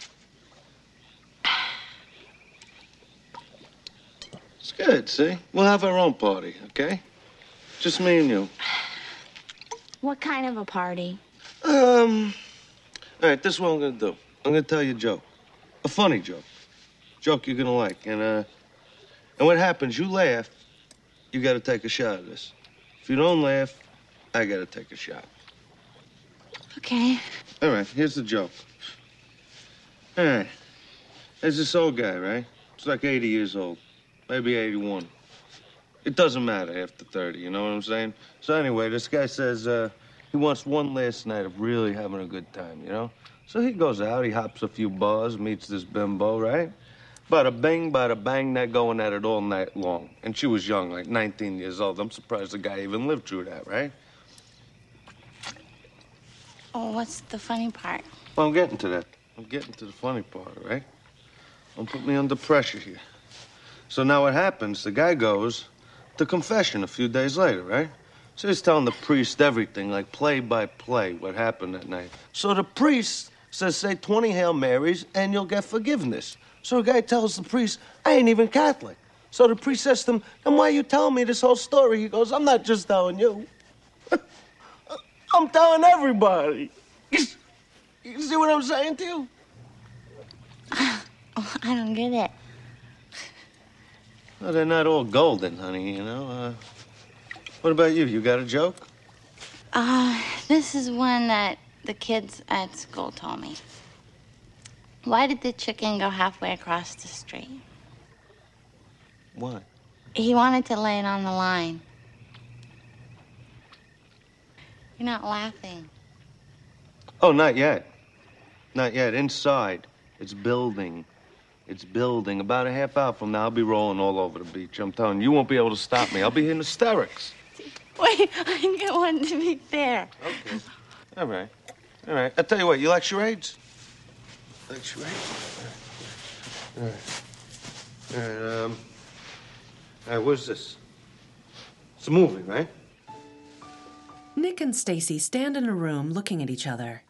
It's good, see? We'll have our own party, okay? Just me and you. What kind of a party? All right, this is what I'm gonna do. I'm gonna tell you a joke. A funny joke. Joke you're gonna like. And what happens, you laugh, you gotta take a shot of this. If you don't laugh, I gotta take a shot. Okay. All right, here's the joke. All right, there's this old guy, right? He's like 80 years old, maybe 81. It doesn't matter after 30, you know what I'm saying? So anyway, this guy says he wants one last night of really having a good time, you know? So he goes out, he hops a few bars, meets this bimbo, right? Bada bing, bada bang, they're going at it all night long. And she was young, like 19 years old. I'm surprised the guy even lived through that, right? Oh, what's the funny part? Well, I'm getting to that. I'm getting to the funny part, right? Don't put me under pressure here. So now what happens, the guy goes to confession a few days later, right? So he's telling the priest everything, like play by play, what happened that night. So the priest says, say 20 Hail Marys and you'll get forgiveness. So the guy tells the priest, I ain't even Catholic. So the priest says to him, then why are you telling me this whole story? He goes, I'm not just telling you. I'm telling everybody. You see what I'm saying to you? Oh, I don't get it. Well, they're not all golden, honey, you know. What about you? You got a joke? This is one that the kids at school told me. Why did the chicken go halfway across the street? Why? He wanted to lay it on the line. You're not laughing. Oh, not yet. Not yet. Inside, it's building. It's building. About a half hour from now, I'll be rolling all over the beach. I'm telling you, you won't be able to stop me. I'll be in hysterics. Wait, I get one to be fair. Okay. All right. All right. I'll tell you what, you like charades? Like charades? All right. All right, all right, what's this? It's a movie, right? Nick and Stacy stand in a room looking at each other.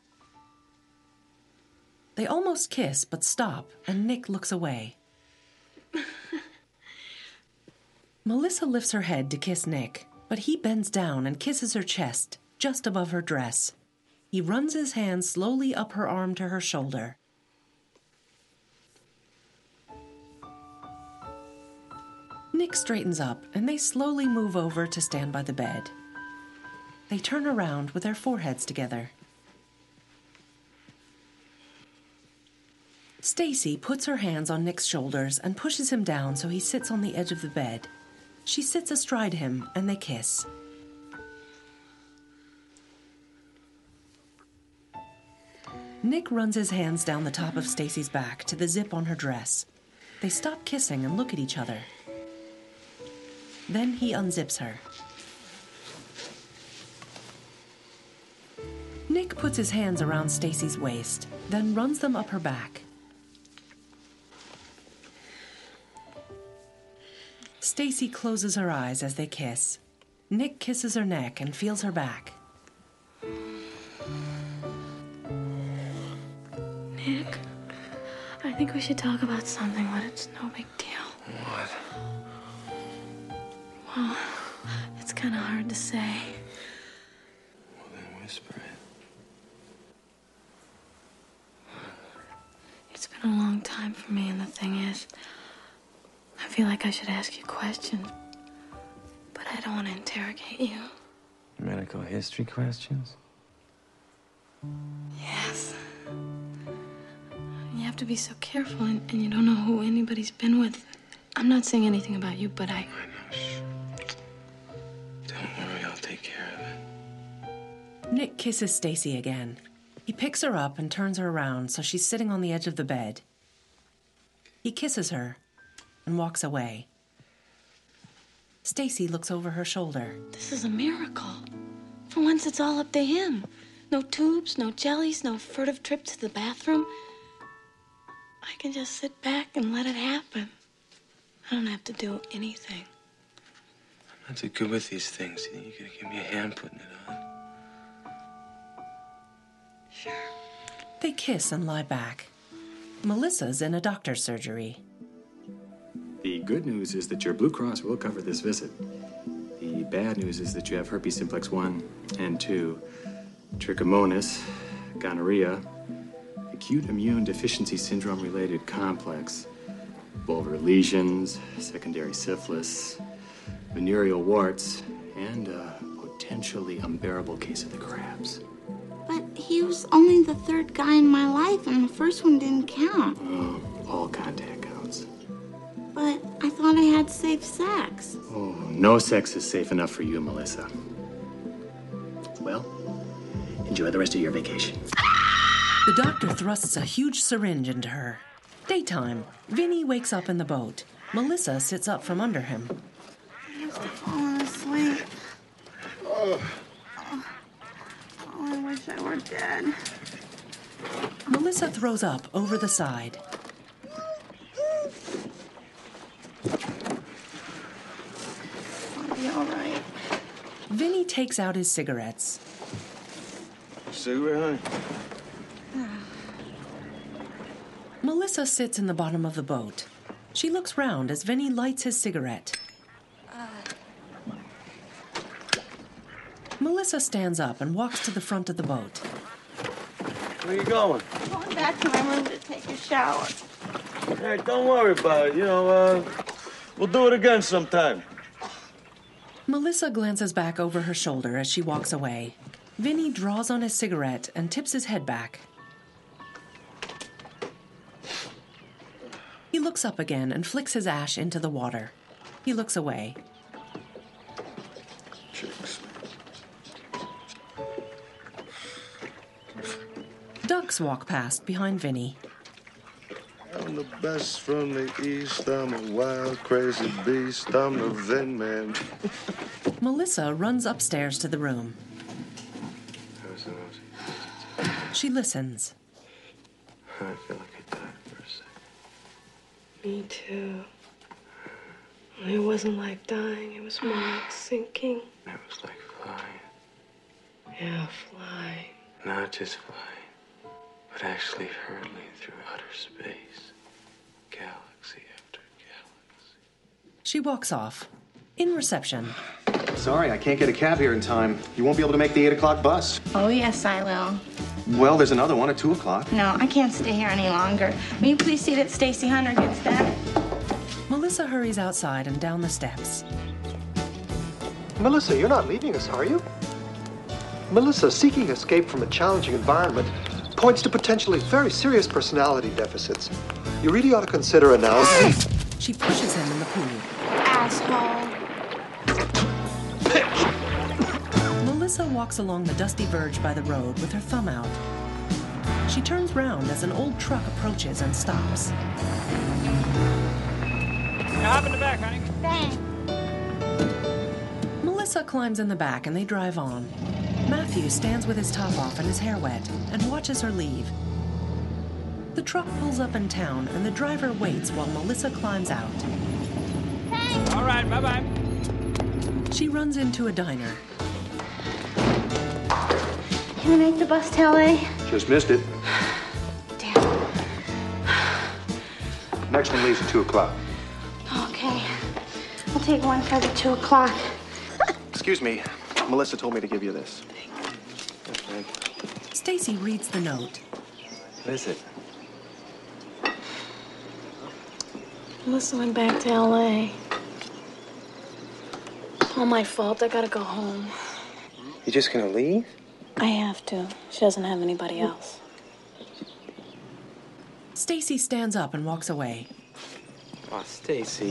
They almost kiss, but stop, and Nick looks away. Melissa lifts her head to kiss Nick, but he bends down and kisses her chest, just above her dress. He runs his hand slowly up her arm to her shoulder. Nick straightens up, and they slowly move over to stand by the bed. They turn around with their foreheads together. Stacy puts her hands on Nick's shoulders and pushes him down so he sits on the edge of the bed. She sits astride him, and they kiss. Nick runs his hands down the top of Stacy's back to the zip on her dress. They stop kissing and look at each other. Then he unzips her. Nick puts his hands around Stacy's waist, then runs them up her back. Stacy closes her eyes as they kiss. Nick kisses her neck and feels her back. Nick, I think we should talk about something, but it's no big deal. What? Well, it's kind of hard to say. Well, then whisper it. It's been a long time for me, and the thing is, I feel like I should ask you questions, but I don't want to interrogate you. Medical history questions? Yes. You have to be so careful, and you don't know who anybody's been with. I'm not saying anything about you, but I know, shh. Don't worry, I'll take care of it. Nick kisses Stacy again. He picks her up and turns her around so she's sitting on the edge of the bed. He kisses her and walks away. Stacy looks over her shoulder. This is a miracle. For once, it's all up to him. No tubes, no jellies, no furtive trip to the bathroom. I can just sit back and let it happen. I don't have to do anything. I'm not too good with these things. You gotta give me a hand putting it on. Sure. They kiss and lie back. Melissa's in a doctor's surgery. The good news is that your Blue Cross will cover this visit. The bad news is that you have herpes simplex 1 and 2, trichomonas, gonorrhea, acute immune deficiency syndrome related complex, vulvar lesions, secondary syphilis, venereal warts, and a potentially unbearable case of the crabs. But he was only the third guy in my life, and the first one didn't count. Oh, all contact counts. But I thought I had safe sex. Oh, no sex is safe enough for you, Melissa. Well, enjoy the rest of your vacation. The doctor thrusts a huge syringe into her. Daytime. Vinny wakes up in the boat. Melissa sits up from under him. I must have fallen asleep. Oh, I wish I were dead. Melissa throws up over the side. I'll be all right. Vinny takes out his cigarettes. Cigarette, honey? Melissa sits in the bottom of the boat. She looks round as Vinny lights his cigarette. Melissa stands up and walks to the front of the boat. Where you going? Going back to my room to take a shower. Hey, don't worry about it. We'll do it again sometime. Melissa glances back over her shoulder as she walks away. Vinny draws on his cigarette and tips his head back. He looks up again and flicks his ash into the water. He looks away. Chicks. Ducks walk past behind Vinny. I'm the best from the east. I'm a wild, crazy beast. I'm the Vin Man. Melissa runs upstairs to the room. She listens. I feel like I died for a second. Me too. It wasn't like dying, it was more like sinking. It was like flying. Yeah, flying. Not just flying, but actually hurtling through outer space. Galaxy after galaxy. She walks off. In reception. Sorry, I can't get a cab here in time. You won't be able to make the 8 o'clock bus. Oh, yes, I will. Well, there's another one at 2 o'clock. No, I can't stay here any longer. Will you please see that Stacy Hunter gets that? Melissa hurries outside and down the steps. Melissa, you're not leaving us, are you? Melissa, seeking escape from a challenging environment points to potentially very serious personality deficits. You really ought to consider announcing. She pushes him in the pool. Asshole. Melissa walks along the dusty verge by the road with her thumb out. She turns round as an old truck approaches and stops. Hop in the back, honey. Thanks. Melissa climbs in the back and they drive on. Matthew stands with his top off and his hair wet and watches her leave. The truck pulls up in town and the driver waits while Melissa climbs out. Thanks. All right, bye-bye. She runs into a diner. Can I make the bus to LA? Just missed it. Damn. Next one leaves at 2 o'clock. Okay. I'll take one for the 2 o'clock. Excuse me. Melissa told me to give you this. Stacy reads the note. What is it? Melissa went back to LA. It's all my fault. I gotta go home. You just gonna leave? I have to. She doesn't have anybody else. Stacy stands up and walks away. Oh, Stacy.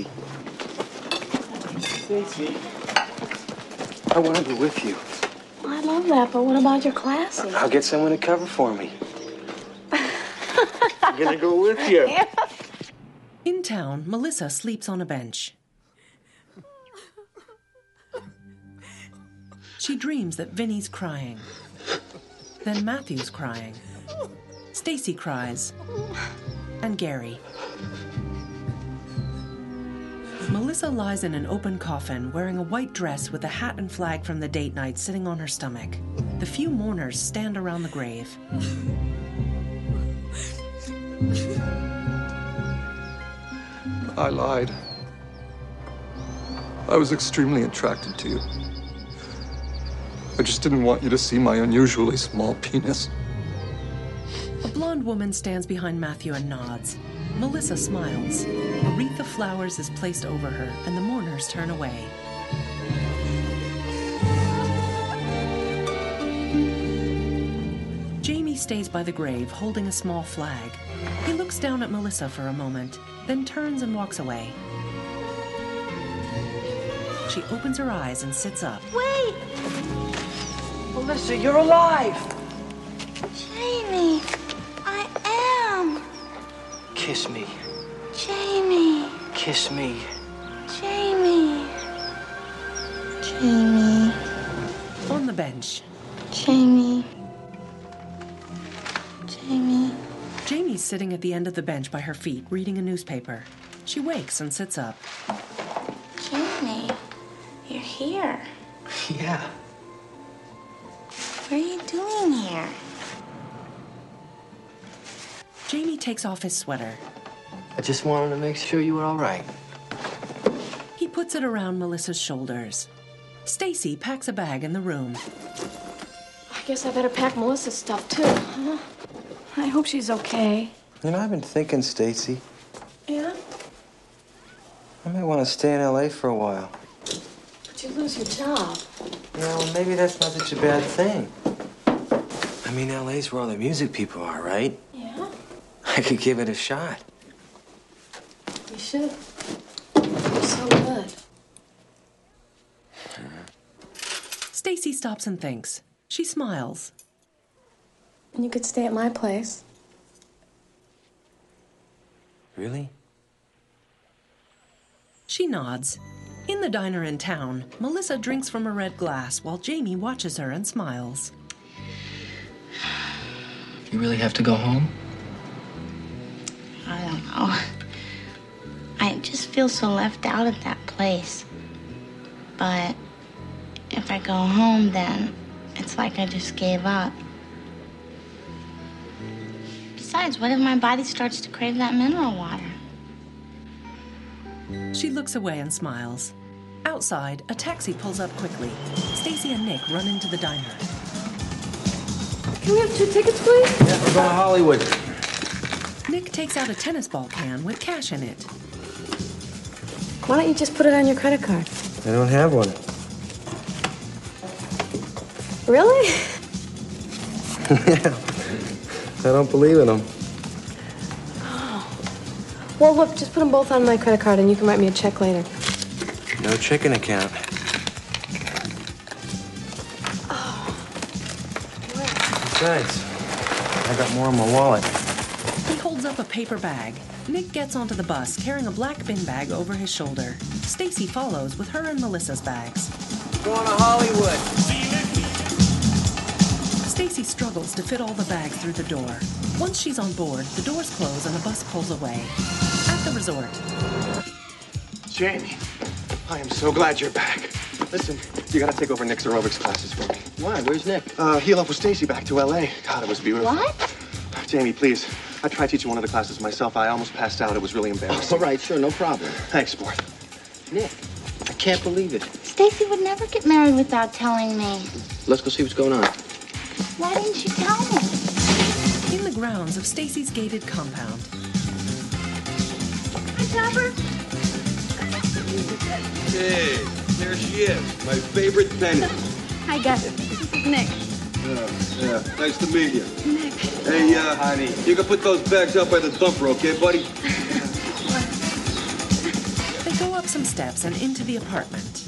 Stacy. I want to be with you. Well, I love that, but what about your classes? I'll get someone to cover for me. I'm gonna go with you. In town, Melissa sleeps on a bench. She dreams that Vinny's crying. Then Matthew's crying. Stacy cries. And Gary. Melissa lies in an open coffin wearing a white dress with a hat and flag from the date night sitting on her stomach. The few mourners stand around the grave. I lied. I was extremely attracted to you. I just didn't want you to see my unusually small penis. A blonde woman stands behind Matthew and nods. Melissa smiles. A wreath of flowers is placed over her, and the mourners turn away. Jamie stays by the grave, holding a small flag. He looks down at Melissa for a moment, then turns and walks away. She opens her eyes and sits up. Wait! Melissa, you're alive! Jamie, I am. Kiss me. Jamie, Kiss me. Jamie. Jamie. On the bench. Jamie. Jamie. Jamie's sitting at the end of the bench by her feet, reading a newspaper. She wakes and sits up. Jamie, you're here. Yeah. What are you doing here? Jamie takes off his sweater. I just wanted to make sure you were all right. He puts it around Melissa's shoulders. Stacy packs a bag in the room. I guess I better pack Melissa's stuff, too, huh? I hope she's okay. You know, I've been thinking, Stacy, Yeah? I might want to stay in L.A. for a while. But you lose your job. You know, maybe that's not such a bad thing. I mean, L.A.'s where all the music people are, right? Yeah? I could give it a shot. You should. You're so good. Stacy stops and thinks. She smiles. And you could stay at my place. Really? She nods. In the diner in town, Melissa drinks from a red glass while Jamie watches her and smiles. You really have to go home? I don't know. I just feel so left out at that place. But if I go home, then it's like I just gave up. Besides, what if my body starts to crave that mineral water? She looks away and smiles. Outside, a taxi pulls up quickly. Stacy and Nick run into the diner. Can we have 2 tickets, please? Yeah, we're going to Hollywood. Nick takes out a tennis ball can with cash in it. Why don't you just put it on your credit card? I don't have one. Really? Yeah. I don't believe in them. Well, look, just put them both on my credit card and you can write me a check later. No checking account. Besides, I got more in my wallet. He holds up a paper bag. Nick gets onto the bus, carrying a black bin bag over his shoulder. Stacy follows with her and Melissa's bags. Going to Hollywood. Stacy struggles to fit all the bags through the door. Once she's on board, the doors close and the bus pulls away. At the resort. Jamie, I am so glad you're back. Listen, you gotta take over Nick's aerobics classes for me. Why? Where's Nick? He left with Stacy back to L.A. God, it was beautiful. What? Jamie, please. I tried teaching one of the classes myself. I almost passed out. It was really embarrassing. All right, sure, no problem. Thanks, sport. Nick, I can't believe it. Stacy would never get married without telling me. Let's go see what's going on. Why didn't you tell me? In the grounds of Stacy's gated compound. Hi, Topper. Hey, there she is, my favorite Penny. Hi, Gus. This is Nick. Yeah, nice to meet you. Nick. Hey, honey, you can put those bags out by the dumper, okay, buddy? They go up some steps and into the apartment.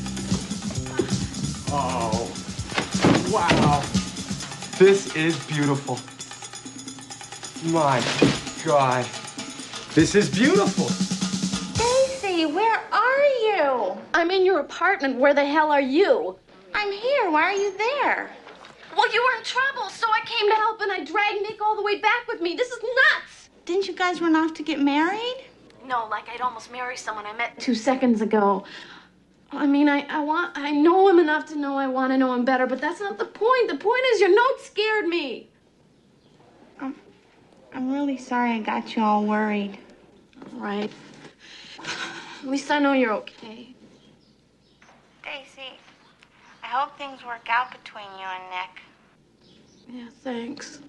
Oh, wow. This is beautiful. My God. This is beautiful. Stacy, where are you? I'm in your apartment. Where the hell are you? I'm here. Why are you there? Well, you were in trouble, so I came to help, and I dragged Nick all the way back with me. This is nuts. Didn't you guys run off to get married? No, like I'd almost marry someone I met 2 seconds ago. I mean, I know him enough to know I want to know him better, but that's not the point. The point is your note scared me. I'm really sorry I got you all worried. All right. At least I know you're okay. Stacy, I hope things work out between you and Nick. Yeah, thanks.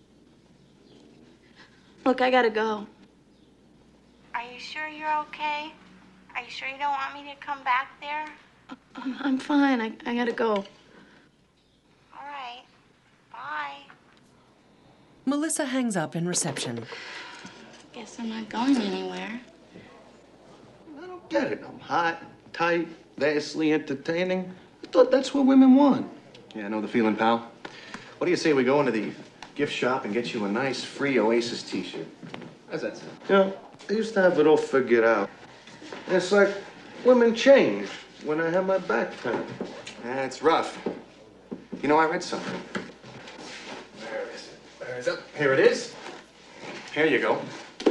Look, I gotta go. Are you sure you're okay? Are you sure you don't want me to come back there? I'm fine. I gotta go. All right. Bye. Melissa hangs up in reception. Guess I'm not going anywhere. I don't get it. I'm hot, tight, vastly entertaining. I thought that's what women want. Yeah, I know the feeling, pal. What do you say we go into the gift shop and get you a nice free Oasis t-shirt? How's that sound? You know, I used to have it all figured out. It's like women change when I have my back turned. That's rough. You know, I read something. Where is it? Where is it? Here it is. Here you go.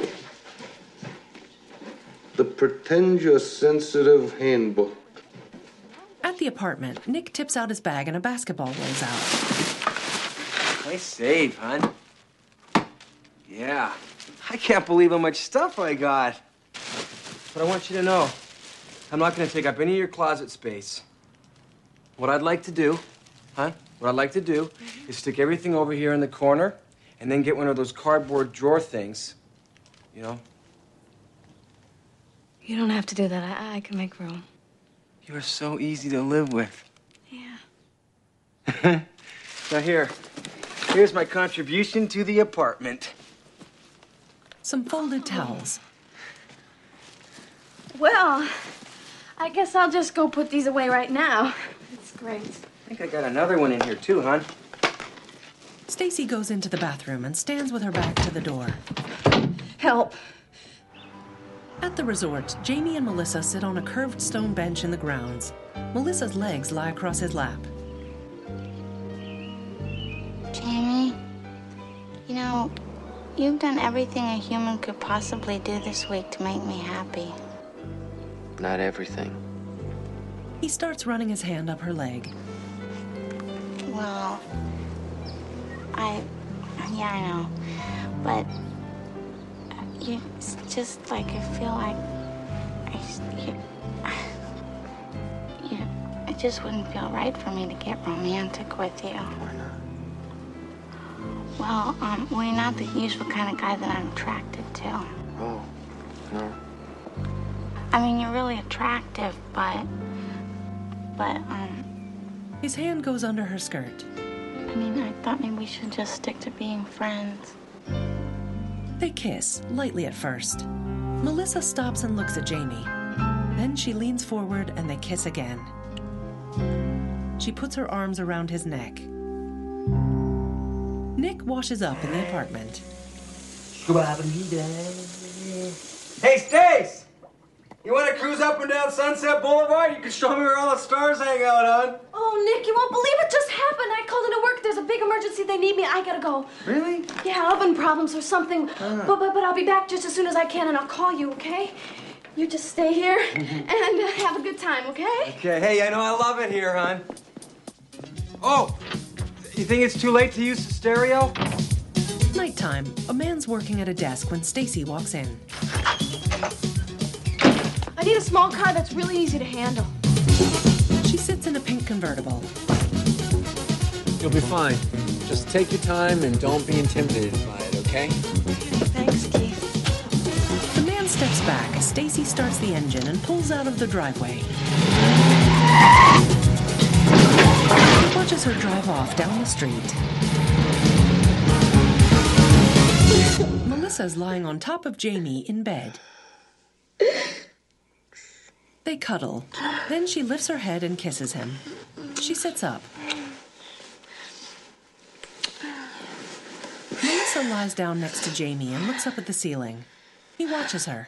The Pretend You're Sensitive Handbook. At the apartment, Nick tips out his bag and a basketball rolls out. Nice save, hon. Yeah. I can't believe how much stuff I got. But I want you to know, I'm not going to take up any of your closet space. What I'd like to do, is stick everything over here in the corner and then get one of those cardboard drawer things, you know? You don't have to do that. I can make room. You're so easy to live with. Yeah. Now here's my contribution to the apartment. Some folded towels. Well, I guess I'll just go put these away right now. It's great. I think I got another one in here too, hon. Stacy goes into the bathroom and stands with her back to the door. Help. At the resort, Jamie and Melissa sit on a curved stone bench in the grounds. Melissa's legs lie across his lap. Jamie, you know, you've done everything a human could possibly do this week to make me happy. Not everything. He starts running his hand up her leg. Well, I know, but it's just like I feel like it just wouldn't feel right for me to get romantic with you. Why not? Well, you're not the usual kind of guy that I'm attracted to. Oh, no. I mean, you're really attractive, but His hand goes under her skirt. I mean, I thought maybe we should just stick to being friends. They kiss, lightly at first. Melissa stops and looks at Jamie. Then she leans forward and they kiss again. She puts her arms around his neck. Nick washes up in the apartment. Hey, Stace! You want to cruise up and down Sunset Boulevard? You can show me where all the stars hang out, hon. Oh, Nick, you won't believe it just happened. I called into work. There's a big emergency. They need me. I gotta go. Really? Yeah, oven problems or something. But I'll be back just as soon as I can, and I'll call you, okay? You just stay here and have a good time, okay? Okay, hey, I know I love it here, hon. Oh, you think it's too late to use the stereo? Nighttime. A man's working at a desk when Stacy walks in. I need a small car that's really easy to handle. She sits in a pink convertible. You'll be fine. Just take your time and don't be intimidated by it, okay? Thanks, Keith. The man steps back as Stacy starts the engine and pulls out of the driveway. He watches her drive off down the street. Melissa's lying on top of Jamie in bed. They cuddle. Then she lifts her head and kisses him. She sits up. Melissa lies down next to Jamie and looks up at the ceiling. He watches her.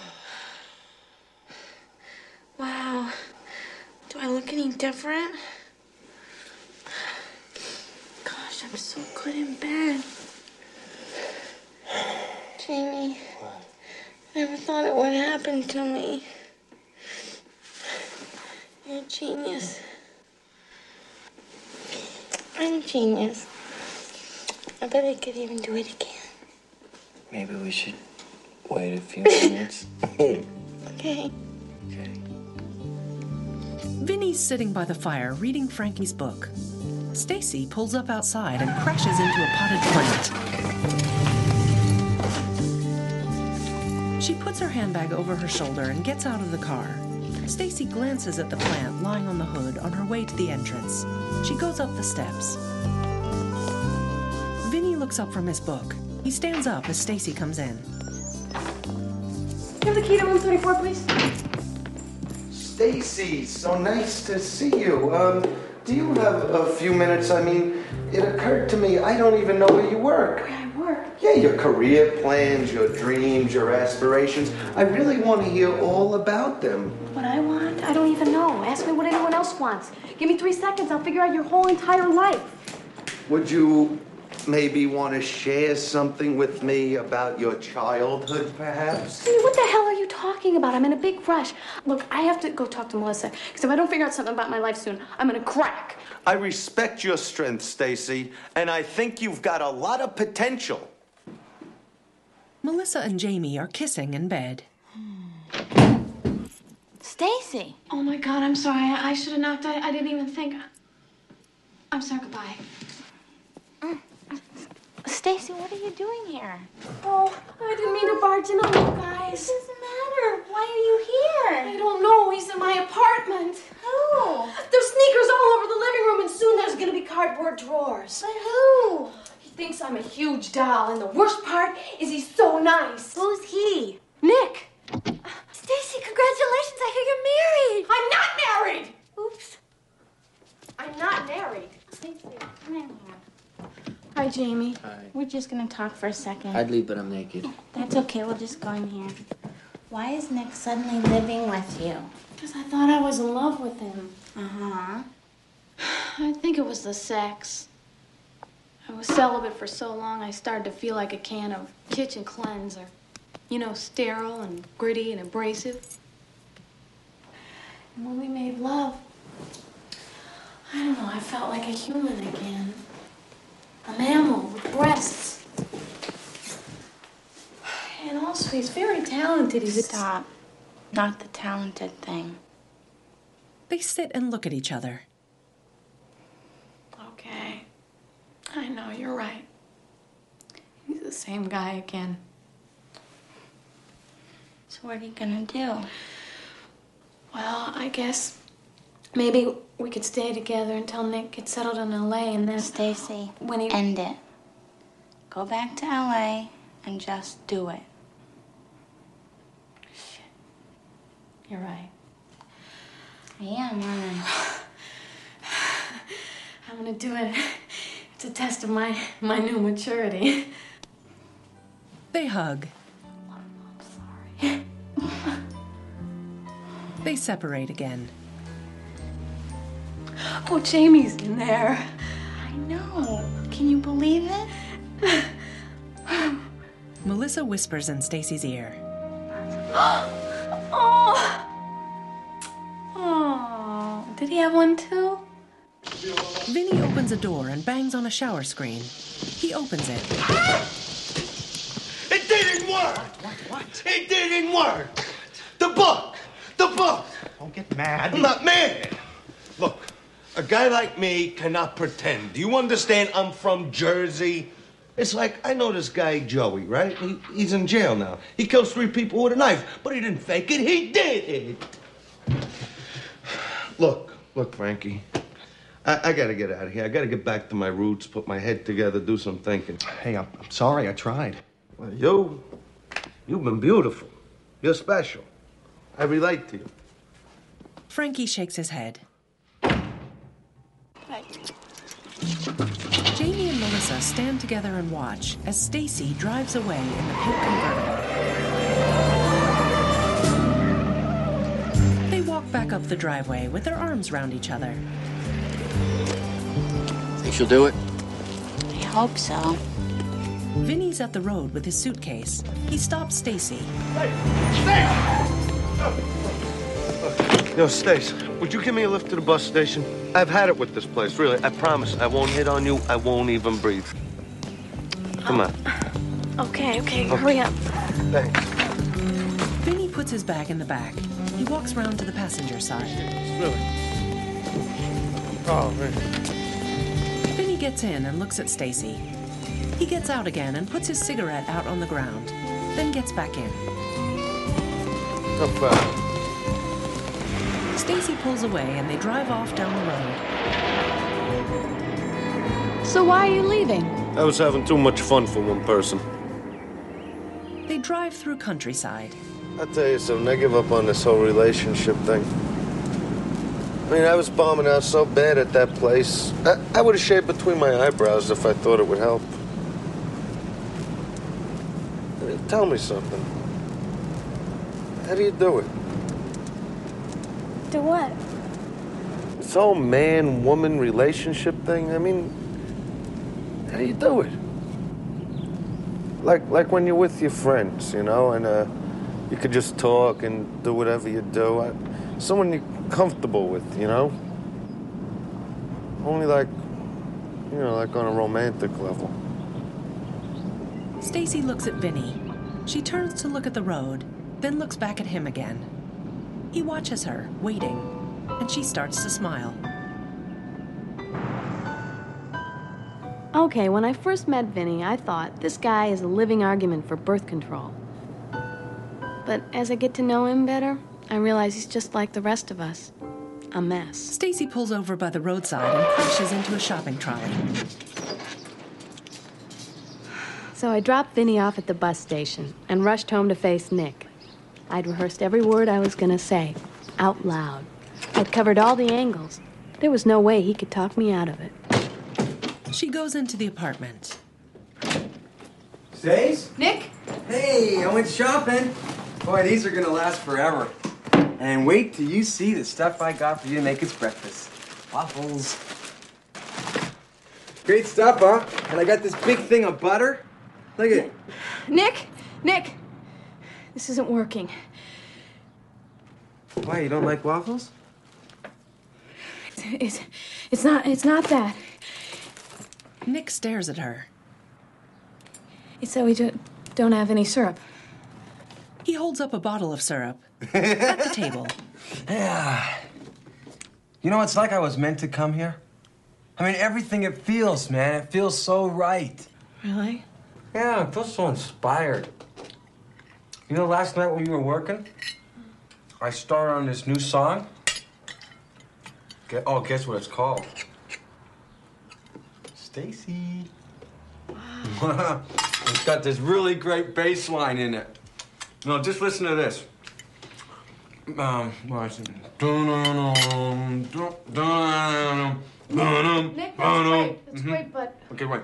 Wow. Do I look any different? Gosh, I'm so good in bed. Jamie, I never thought it would happen to me. You're a genius. I'm a genius. I bet I could even do it again. Maybe we should wait a few minutes. Okay. Vinny's sitting by the fire reading Frankie's book. Stacy pulls up outside and crashes into a potted plant. She puts her handbag over her shoulder and gets out of the car. Stacy glances at the plant lying on the hood on her way to the entrance. She goes up the steps. Vinny looks up from his book. He stands up as Stacy comes in. Give the key to room 34, please. Stacy, so nice to see you. Do you have a few minutes? I mean, it occurred to me I don't even know where you work. Where I work? Yeah, your career plans, your dreams, your aspirations. I really want to hear all about them. What I want? I don't even know. Ask me what anyone else wants. Give me 3 seconds. I'll figure out your whole entire life. Would you maybe want to share something with me about your childhood, perhaps? I mean, what the hell are you talking about? I'm in a big rush. Look, I have to go talk to Melissa, because if I don't figure out something about my life soon, I'm gonna crack. I respect your strength, Stacy, and I think you've got a lot of potential. Melissa and Jamie are kissing in bed. Stacy. Oh my God, I'm sorry. I should have knocked. I didn't even think. I'm sorry. Goodbye. Stacy, what are you doing here? Oh, I didn't mean to barge in on you guys. It doesn't matter. Why are you here? I don't know. He's in my apartment. Who? There's sneakers all over the living room, and soon there's gonna be cardboard drawers. But who? He thinks I'm a huge doll, and the worst part is he's so nice. Who's he? Nick. Stacy, congratulations. I hear you're married. I'm not married. Oops. I'm not married. Stacy, come in here. Hi, Jamie. Hi. We're just gonna talk for a second. I'd leave, but I'm naked. That's okay. We'll just go in here. Why is Nick suddenly living with you? Because I thought I was in love with him. Uh-huh. I think it was the sex. I was celibate for so long, I started to feel like a can of kitchen cleanser. You know, sterile and gritty and abrasive. And when we made love, I don't know, I felt like a human again. A mammal with breasts. And also, he's very talented. Stop. Not the talented thing. They sit and look at each other. Okay. I know, you're right. He's the same guy again. So what are you gonna do? Well, I guess maybe we could stay together until Nick gets settled in L.A. and then... Stacy, when he... end it. Go back to L.A. and just do it. Shit. You're right. I am, aren't I? I'm gonna do it. It's a test of my new maturity. They hug. I'm sorry. They separate again. Oh, Jamie's in there. I know. Can you believe it? Melissa whispers in Stacy's ear. Oh. Oh. Did he have one too? Vinny opens a door and bangs on a shower screen. He opens it. It didn't work! What? It didn't work! The book! The book! Don't get mad. I'm not mad! Look, a guy like me cannot pretend. Do you understand? I'm from Jersey. It's like, I know this guy Joey, right? He's in jail now. He kills 3 people with a knife, but he didn't fake it. He did it! Look, Frankie. I gotta get out of here. I gotta get back to my roots, put my head together, do some thinking. Hey, I'm sorry. I tried. Well, you've been beautiful. You're special. I relate to you. Frankie shakes his head. Right. Jamie and Melissa stand together and watch as Stacy drives away in the pink convertible. back up the driveway with their arms round each other. Think she'll do it? I hope so. Vinny's at the road with his suitcase. He stops Stacy. Yo, Stace, would you give me a lift to the bus station? I've had it with this place, really. I promise. I won't hit on you. I won't even breathe. Come on. Okay, hurry up. Thanks. Vinny puts his bag in the back. He walks round to the passenger side. Really? Oh, man. Vinny gets in and looks at Stacy. He gets out again and puts his cigarette out on the ground, then gets back in. Not bad. Stacy pulls away and they drive off down the road. So why are you leaving? I was having too much fun for one person. They drive through countryside. I'll tell you something, I give up on this whole relationship thing. I mean, I was bombing out so bad at that place. I would have shaved between my eyebrows if I thought it would help. I mean, tell me something. How do you do it? Do what? This whole man-woman relationship thing, I mean, how do you do it? Like when you're with your friends, you know, and you could just talk and do whatever you do. Someone you're comfortable with, you know? Only like on a romantic level. Stacy looks at Vinny. She turns to look at the road, then looks back at him again. He watches her, waiting, and she starts to smile. Okay, when I first met Vinny, I thought this guy is a living argument for birth control. But as I get to know him better, I realize he's just like the rest of us. A mess. Stacy pulls over by the roadside and crashes into a shopping trolley. So I dropped Vinny off at the bus station and rushed home to face Nick. I'd rehearsed every word I was gonna say, out loud. I'd covered all the angles. There was no way he could talk me out of it. She goes into the apartment. Stace? Nick? Hey, I went shopping. Boy, these are gonna last forever. And wait till you see the stuff I got for you to make us breakfast. Waffles. Great stuff, huh? And I got this big thing of butter. Look at it. Nick! This isn't working. Why, you don't like waffles? It's not that. Nick stares at her. It's that we don't have any syrup. He holds up a bottle of syrup at the table. Yeah. You know, it's like I was meant to come here. I mean, everything it feels, man. It feels so right. Really? Yeah, I feel so inspired. You know, last night when you were working, I started on this new song. Guess what it's called? Stacy. Wow. It's got this really great bass line in it. No, just listen to this. What is it? Nick, that's great. That's great, but... Okay, wait.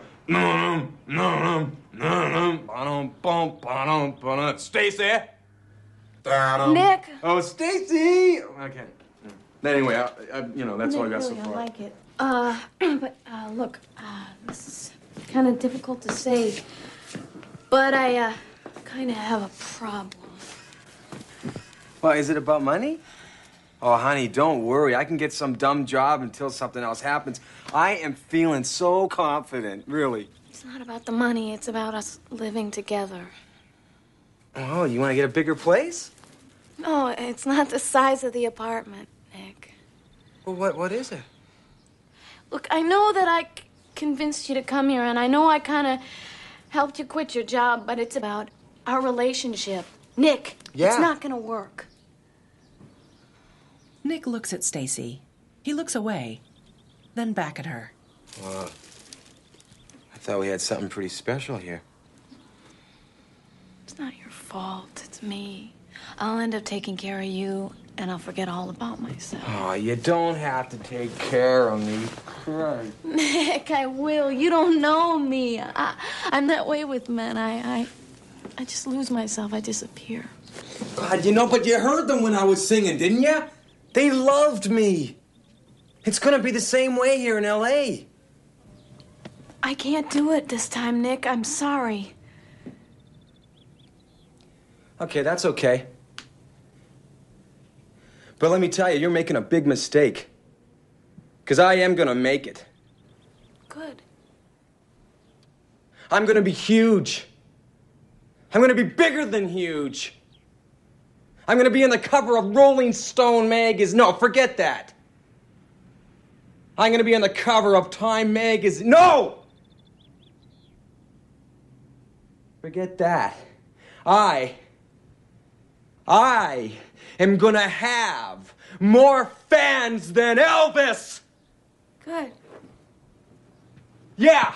Stacy. Nick. Oh, Stacy. Okay. Anyway, that's all I got so I far. like it. But look, this is kind of difficult to say, but I kind of have a problem. Well, is it about money? Oh, honey, don't worry. I can get some dumb job until something else happens. I am feeling so confident, really. It's not about the money. It's about us living together. Oh, you want to get a bigger place? No, it's not the size of the apartment, Nick. Well, what is it? Look, I know that I convinced you to come here, and I know I kind of helped you quit your job, but it's about our relationship. Nick, it's not gonna work. Nick looks at Stacy. He looks away, then back at her. I thought we had something pretty special here. It's not your fault. It's me. I'll end up taking care of you, and I'll forget all about myself. Oh, you don't have to take care of me. Right. Nick, I will. You don't know me. I'm that way with men. I just lose myself. I disappear. God, but you heard them when I was singing, didn't you? They loved me. It's gonna be the same way here in L.A. I can't do it this time, Nick. I'm sorry. Okay, that's okay. But let me tell you, you're making a big mistake. Because I am gonna make it. Good. I'm gonna be huge. I'm gonna be bigger than huge. I'm gonna be on the cover of Rolling Stone magazine. No, forget that. I'm gonna be on the cover of Time magazine. No! Forget that. I am gonna have more fans than Elvis! Good. Yeah!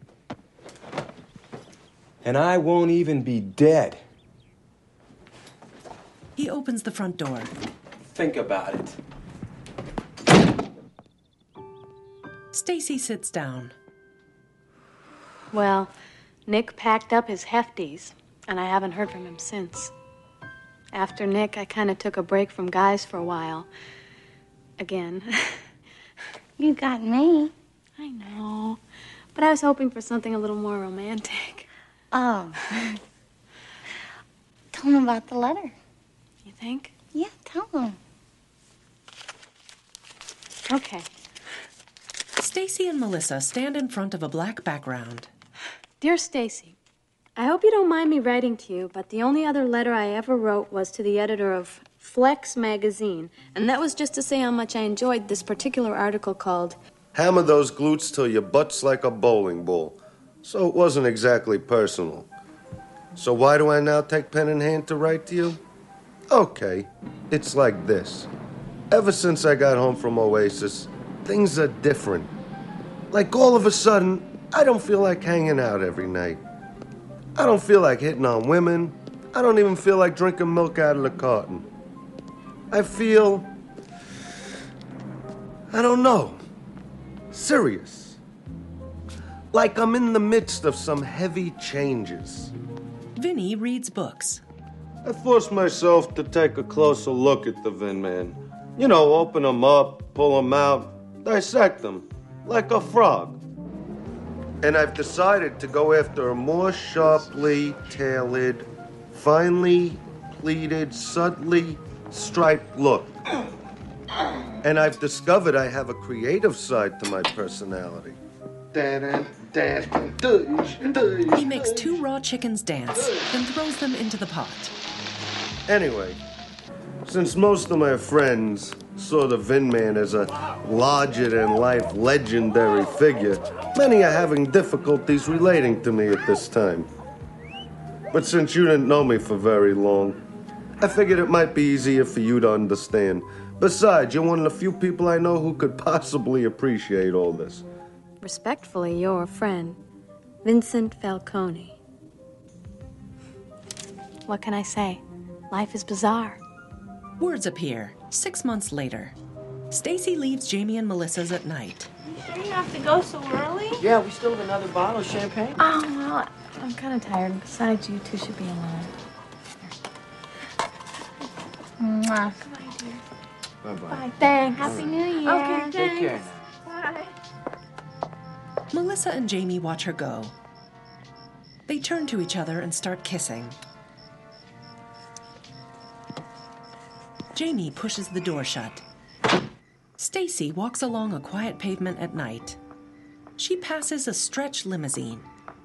And I won't even be dead. He opens the front door. Think about it. Stacy sits down. Well, Nick packed up his hefties, and I haven't heard from him since. After Nick, I kind of took a break from guys for a while. Again. You got me. I know. But I was hoping for something a little more romantic. Oh. Tell him about the letter. You think? Yeah, tell him. Okay. Stacy and Melissa stand in front of a black background. Dear Stacy, I hope you don't mind me writing to you, but the only other letter I ever wrote was to the editor of Flex magazine, and that was just to say how much I enjoyed this particular article called Hammer those glutes till your butt's like a bowling ball. So it wasn't exactly personal. So why do I now take pen in hand to write to you? Okay, it's like this. Ever since I got home from Oasis, things are different. Like all of a sudden, I don't feel like hanging out every night. I don't feel like hitting on women. I don't even feel like drinking milk out of the carton. I feel, I don't know, serious. Like I'm in the midst of some heavy changes. Vinny reads books. I forced myself to take a closer look at the Vin Man. You know, open them up, pull them out, dissect them, like a frog. And I've decided to go after a more sharply tailored, finely pleated, subtly striped look. And I've discovered I have a creative side to my personality. He makes 2 raw chickens dance, then throws them into the pot. Anyway, since most of my friends saw the Vin Man as a larger-than-life legendary figure, many are having difficulties relating to me at this time. But since you didn't know me for very long, I figured it might be easier for you to understand. Besides, you're one of the few people I know who could possibly appreciate all this. Respectfully, your friend, Vincent Falcone. What can I say? Life is bizarre. Words appear 6 months later. Stacy leaves Jamie and Melissa's at night. You sure you have to go so early? Yeah, we still have another bottle of champagne. Oh, well, I'm kind of tired. Besides, you two should be alone. Mwah. Goodbye, dear. Bye-bye. Bye. Thanks. Happy New Year. Okay, thanks. Take care now. Bye. Melissa and Jamie watch her go. They turn to each other and start kissing. Jamie pushes the door shut. Stacy walks along a quiet pavement at night. She passes a stretch limousine.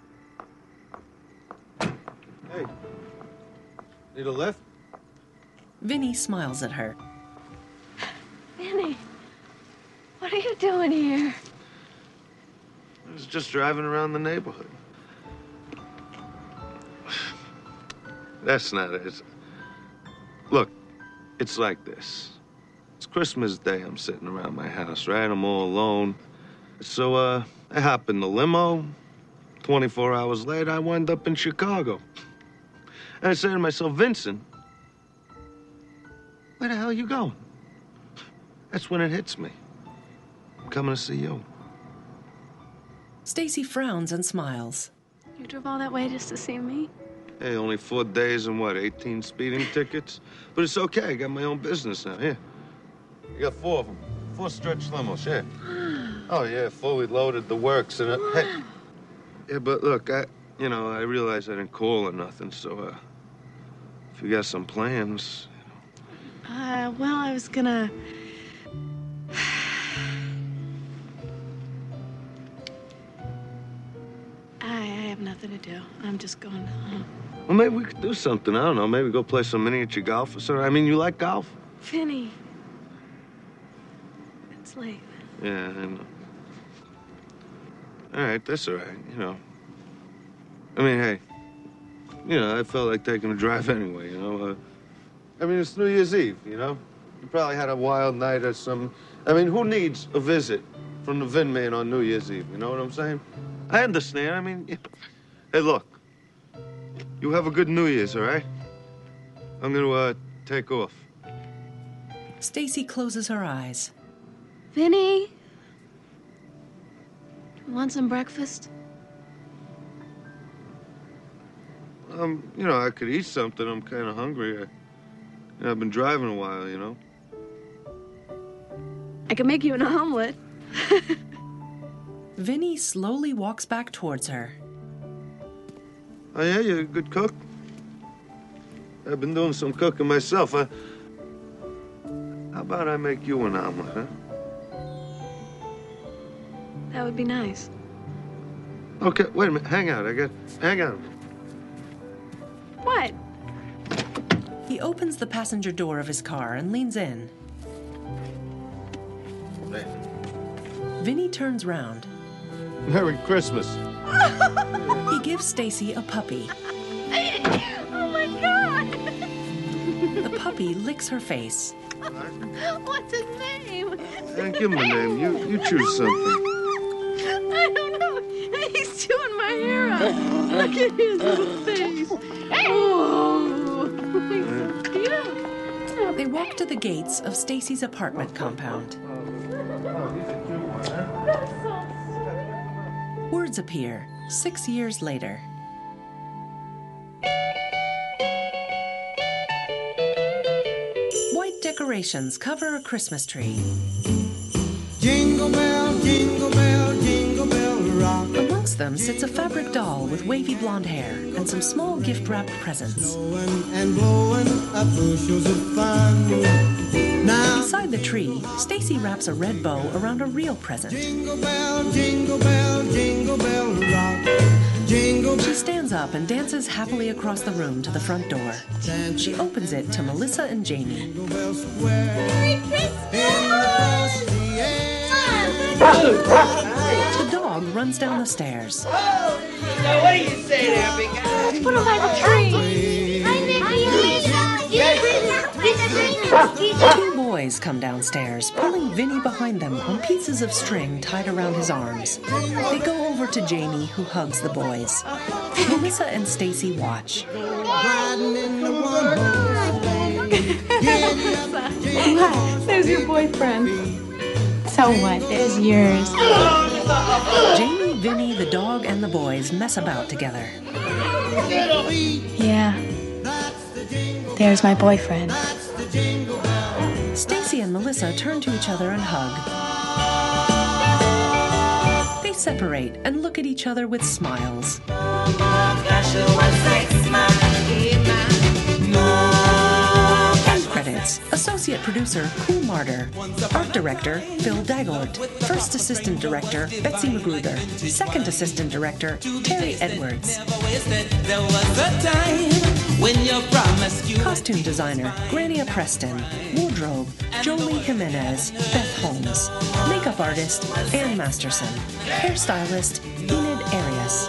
Hey, need a lift? Vinny smiles at her. Vinny, what are you doing here? I was just driving around the neighborhood. That's not it. Look, it's like this. It's Christmas Day. I'm sitting around my house, right? I'm all alone. So, I hop in the limo. 24 hours later, I wind up in Chicago. And I say to myself, Vincent, where the hell are you going? That's when it hits me. I'm coming to see you. Stacy frowns and smiles. You drove all that way just to see me? Hey, only 4 days and what, 18 speeding tickets? But it's okay, I got my own business now. Here You got 4 of them. 4 stretch limos, yeah. Oh, yeah, fully loaded, the works. And hey, yeah, but look, I realize I didn't call or nothing, so, if you got some plans... Well, I was gonna... I have nothing to do. I'm just going home. Well, maybe we could do something. I don't know. Maybe go play some miniature golf or something. I mean, you like golf? Vinny. It's late. Yeah, I know. All right, that's all right, I mean, hey, I felt like taking a drive anyway, I mean, it's New Year's Eve, You probably had a wild night or some... I mean, who needs a visit from the Vin Man on New Year's Eve? You know what I'm saying? I understand. I mean, hey, look. You have a good New Year's, all right? I'm gonna, take off. Stacy closes her eyes. Vinny? Want some breakfast? I could eat something. I'm kind of hungry. I've been driving a while, I can make you an omelet. Vinny slowly walks back towards her. Oh, yeah? You're a good cook? I've been doing some cooking myself. How about I make you an omelet, huh? That would be nice. Okay, wait a minute. Hang on. Hang on. What? He opens the passenger door of his car and leans in. Hey. Vinny turns round. Merry Christmas. He gives Stacy a puppy. Oh, my God! The puppy licks her face. What's his name? Hey, give him a name. You choose something. I don't know. He's chewing my hair out. Look at his little face. Oh, he's so cute. They walk to the gates of Stacy's apartment compound. Words appear 6 years later. White decorations cover a Christmas tree. Jingle bell, jingle bell, jingle bell rock. Amongst them sits a fabric doll with wavy blonde hair and some small gift-wrapped presents. And blowing up bushels of fun. Now, beside the tree, Stacy wraps a red bow around a real present. Jingle bell, jingle bell, jingle bell rock. Jingle. She stands up and dances happily across the room to the front door. She opens it to Melissa and Jamie. Merry Christmas! The dog runs down the stairs. So what do you say there, big guy? Let's put him by the tree. Two boys come downstairs, pulling Vinny behind them on pieces of string tied around his arms. They go over to Jamie, who hugs the boys. Melissa and Stacy watch. There's your boyfriend. So what? There's yours. Jamie, Vinny, the dog, and the boys mess about together. Yeah. There's my boyfriend. Stacy and Melissa turn to each other and hug. They separate and look at each other with smiles. End credits. Associate producer, Cool Martyr. Art director, Phil Dagort. First assistant director, Betsy Magruder. Second assistant director, Terry Edwards. Costume designer, Grania Preston. Wardrobe, Jolie Jimenez, Beth Holmes. Makeup artist, Ann Masterson. Hairstylist, Enid Arias.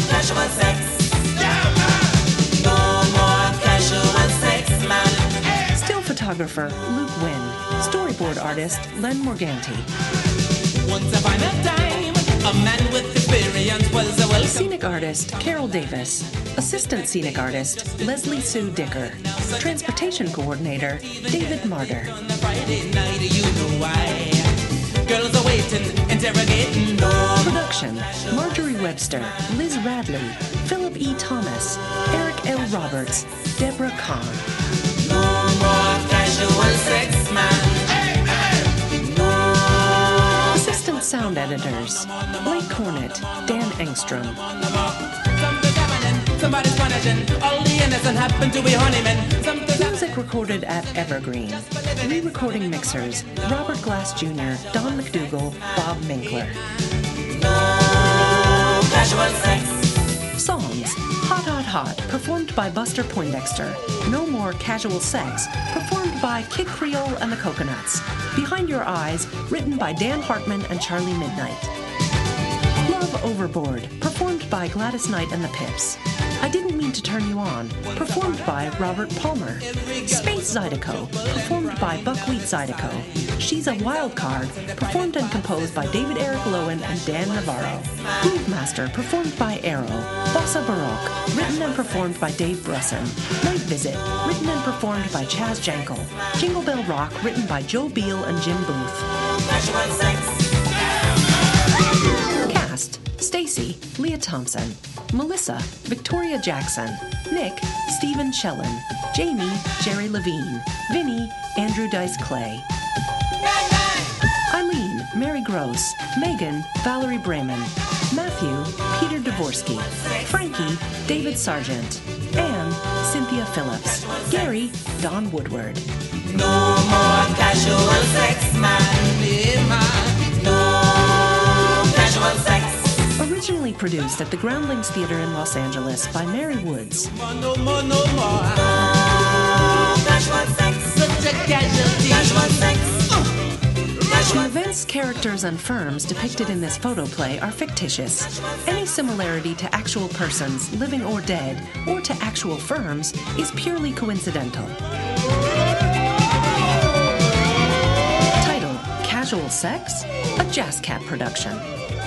Still photographer, Luke Wynn. Storyboard artist, Len Morganti. Once upon a time, a man with experience was a welcome. Scenic artist, Carol Davis. Assistant scenic artist, Leslie Sue Dicker. Transportation coordinator, David Martyr. Friday night, you know why. Girls are waiting, interrogating. Production, Marjorie Webster, Liz Radley, Philip E. Thomas, Eric L. Roberts, Deborah Kahn. No more casual sex, man. Hey, hey. sound editors: Blake Cornett, Dan Engstrom. Somebody's punishing. All the innocent happen to be honeymen. Music recorded at Evergreen. Re-recording mixers: Robert Glass Jr., Don McDougall, Bob Minkler. No casual sex. Songs: Hot Hot Hot, performed by Buster Poindexter. No More Casual Sex, performed by Kid Creole and the Coconuts. Behind Your Eyes, written by Dan Hartman and Charlie Midnight. Love Overboard, performed by Gladys Knight and the Pips. I Didn't Mean to Turn You On, performed by Robert Palmer. Space Zydeco, performed by Buckwheat Zydeco. She's a Wild Card, performed and composed by David Eric Lowen and Dan Navarro. Groove Master, performed by Arrow. Bossa Baroque, written and performed by Dave Brusson. Night Visit, written and performed by Chaz Jankel. Jingle Bell Rock, written by Joe Beal and Jim Booth. Cast: Stacy, Leah Thompson. Melissa, Victoria Jackson. Nick, Stephen Shellen. Jamie, Jerry Levine. Vinny, Andrew Dice Clay. Eileen, Mary Gross. Megan, Valerie Bremen. Matthew, Peter Dvorsky. Frankie, David Sargent. Anne, Cynthia Phillips. Gary, Don Woodward. No more casual sex, man. No casual sex. Originally produced at the Groundlings Theater in Los Angeles by Mary Woods. No more. Casual sex. Such a casualty. Casual sex. The events, characters, and firms depicted in this photoplay are fictitious. Any similarity to actual persons, living or dead, or to actual firms is purely coincidental. Title: Casual Sex? A Jazz Cat production.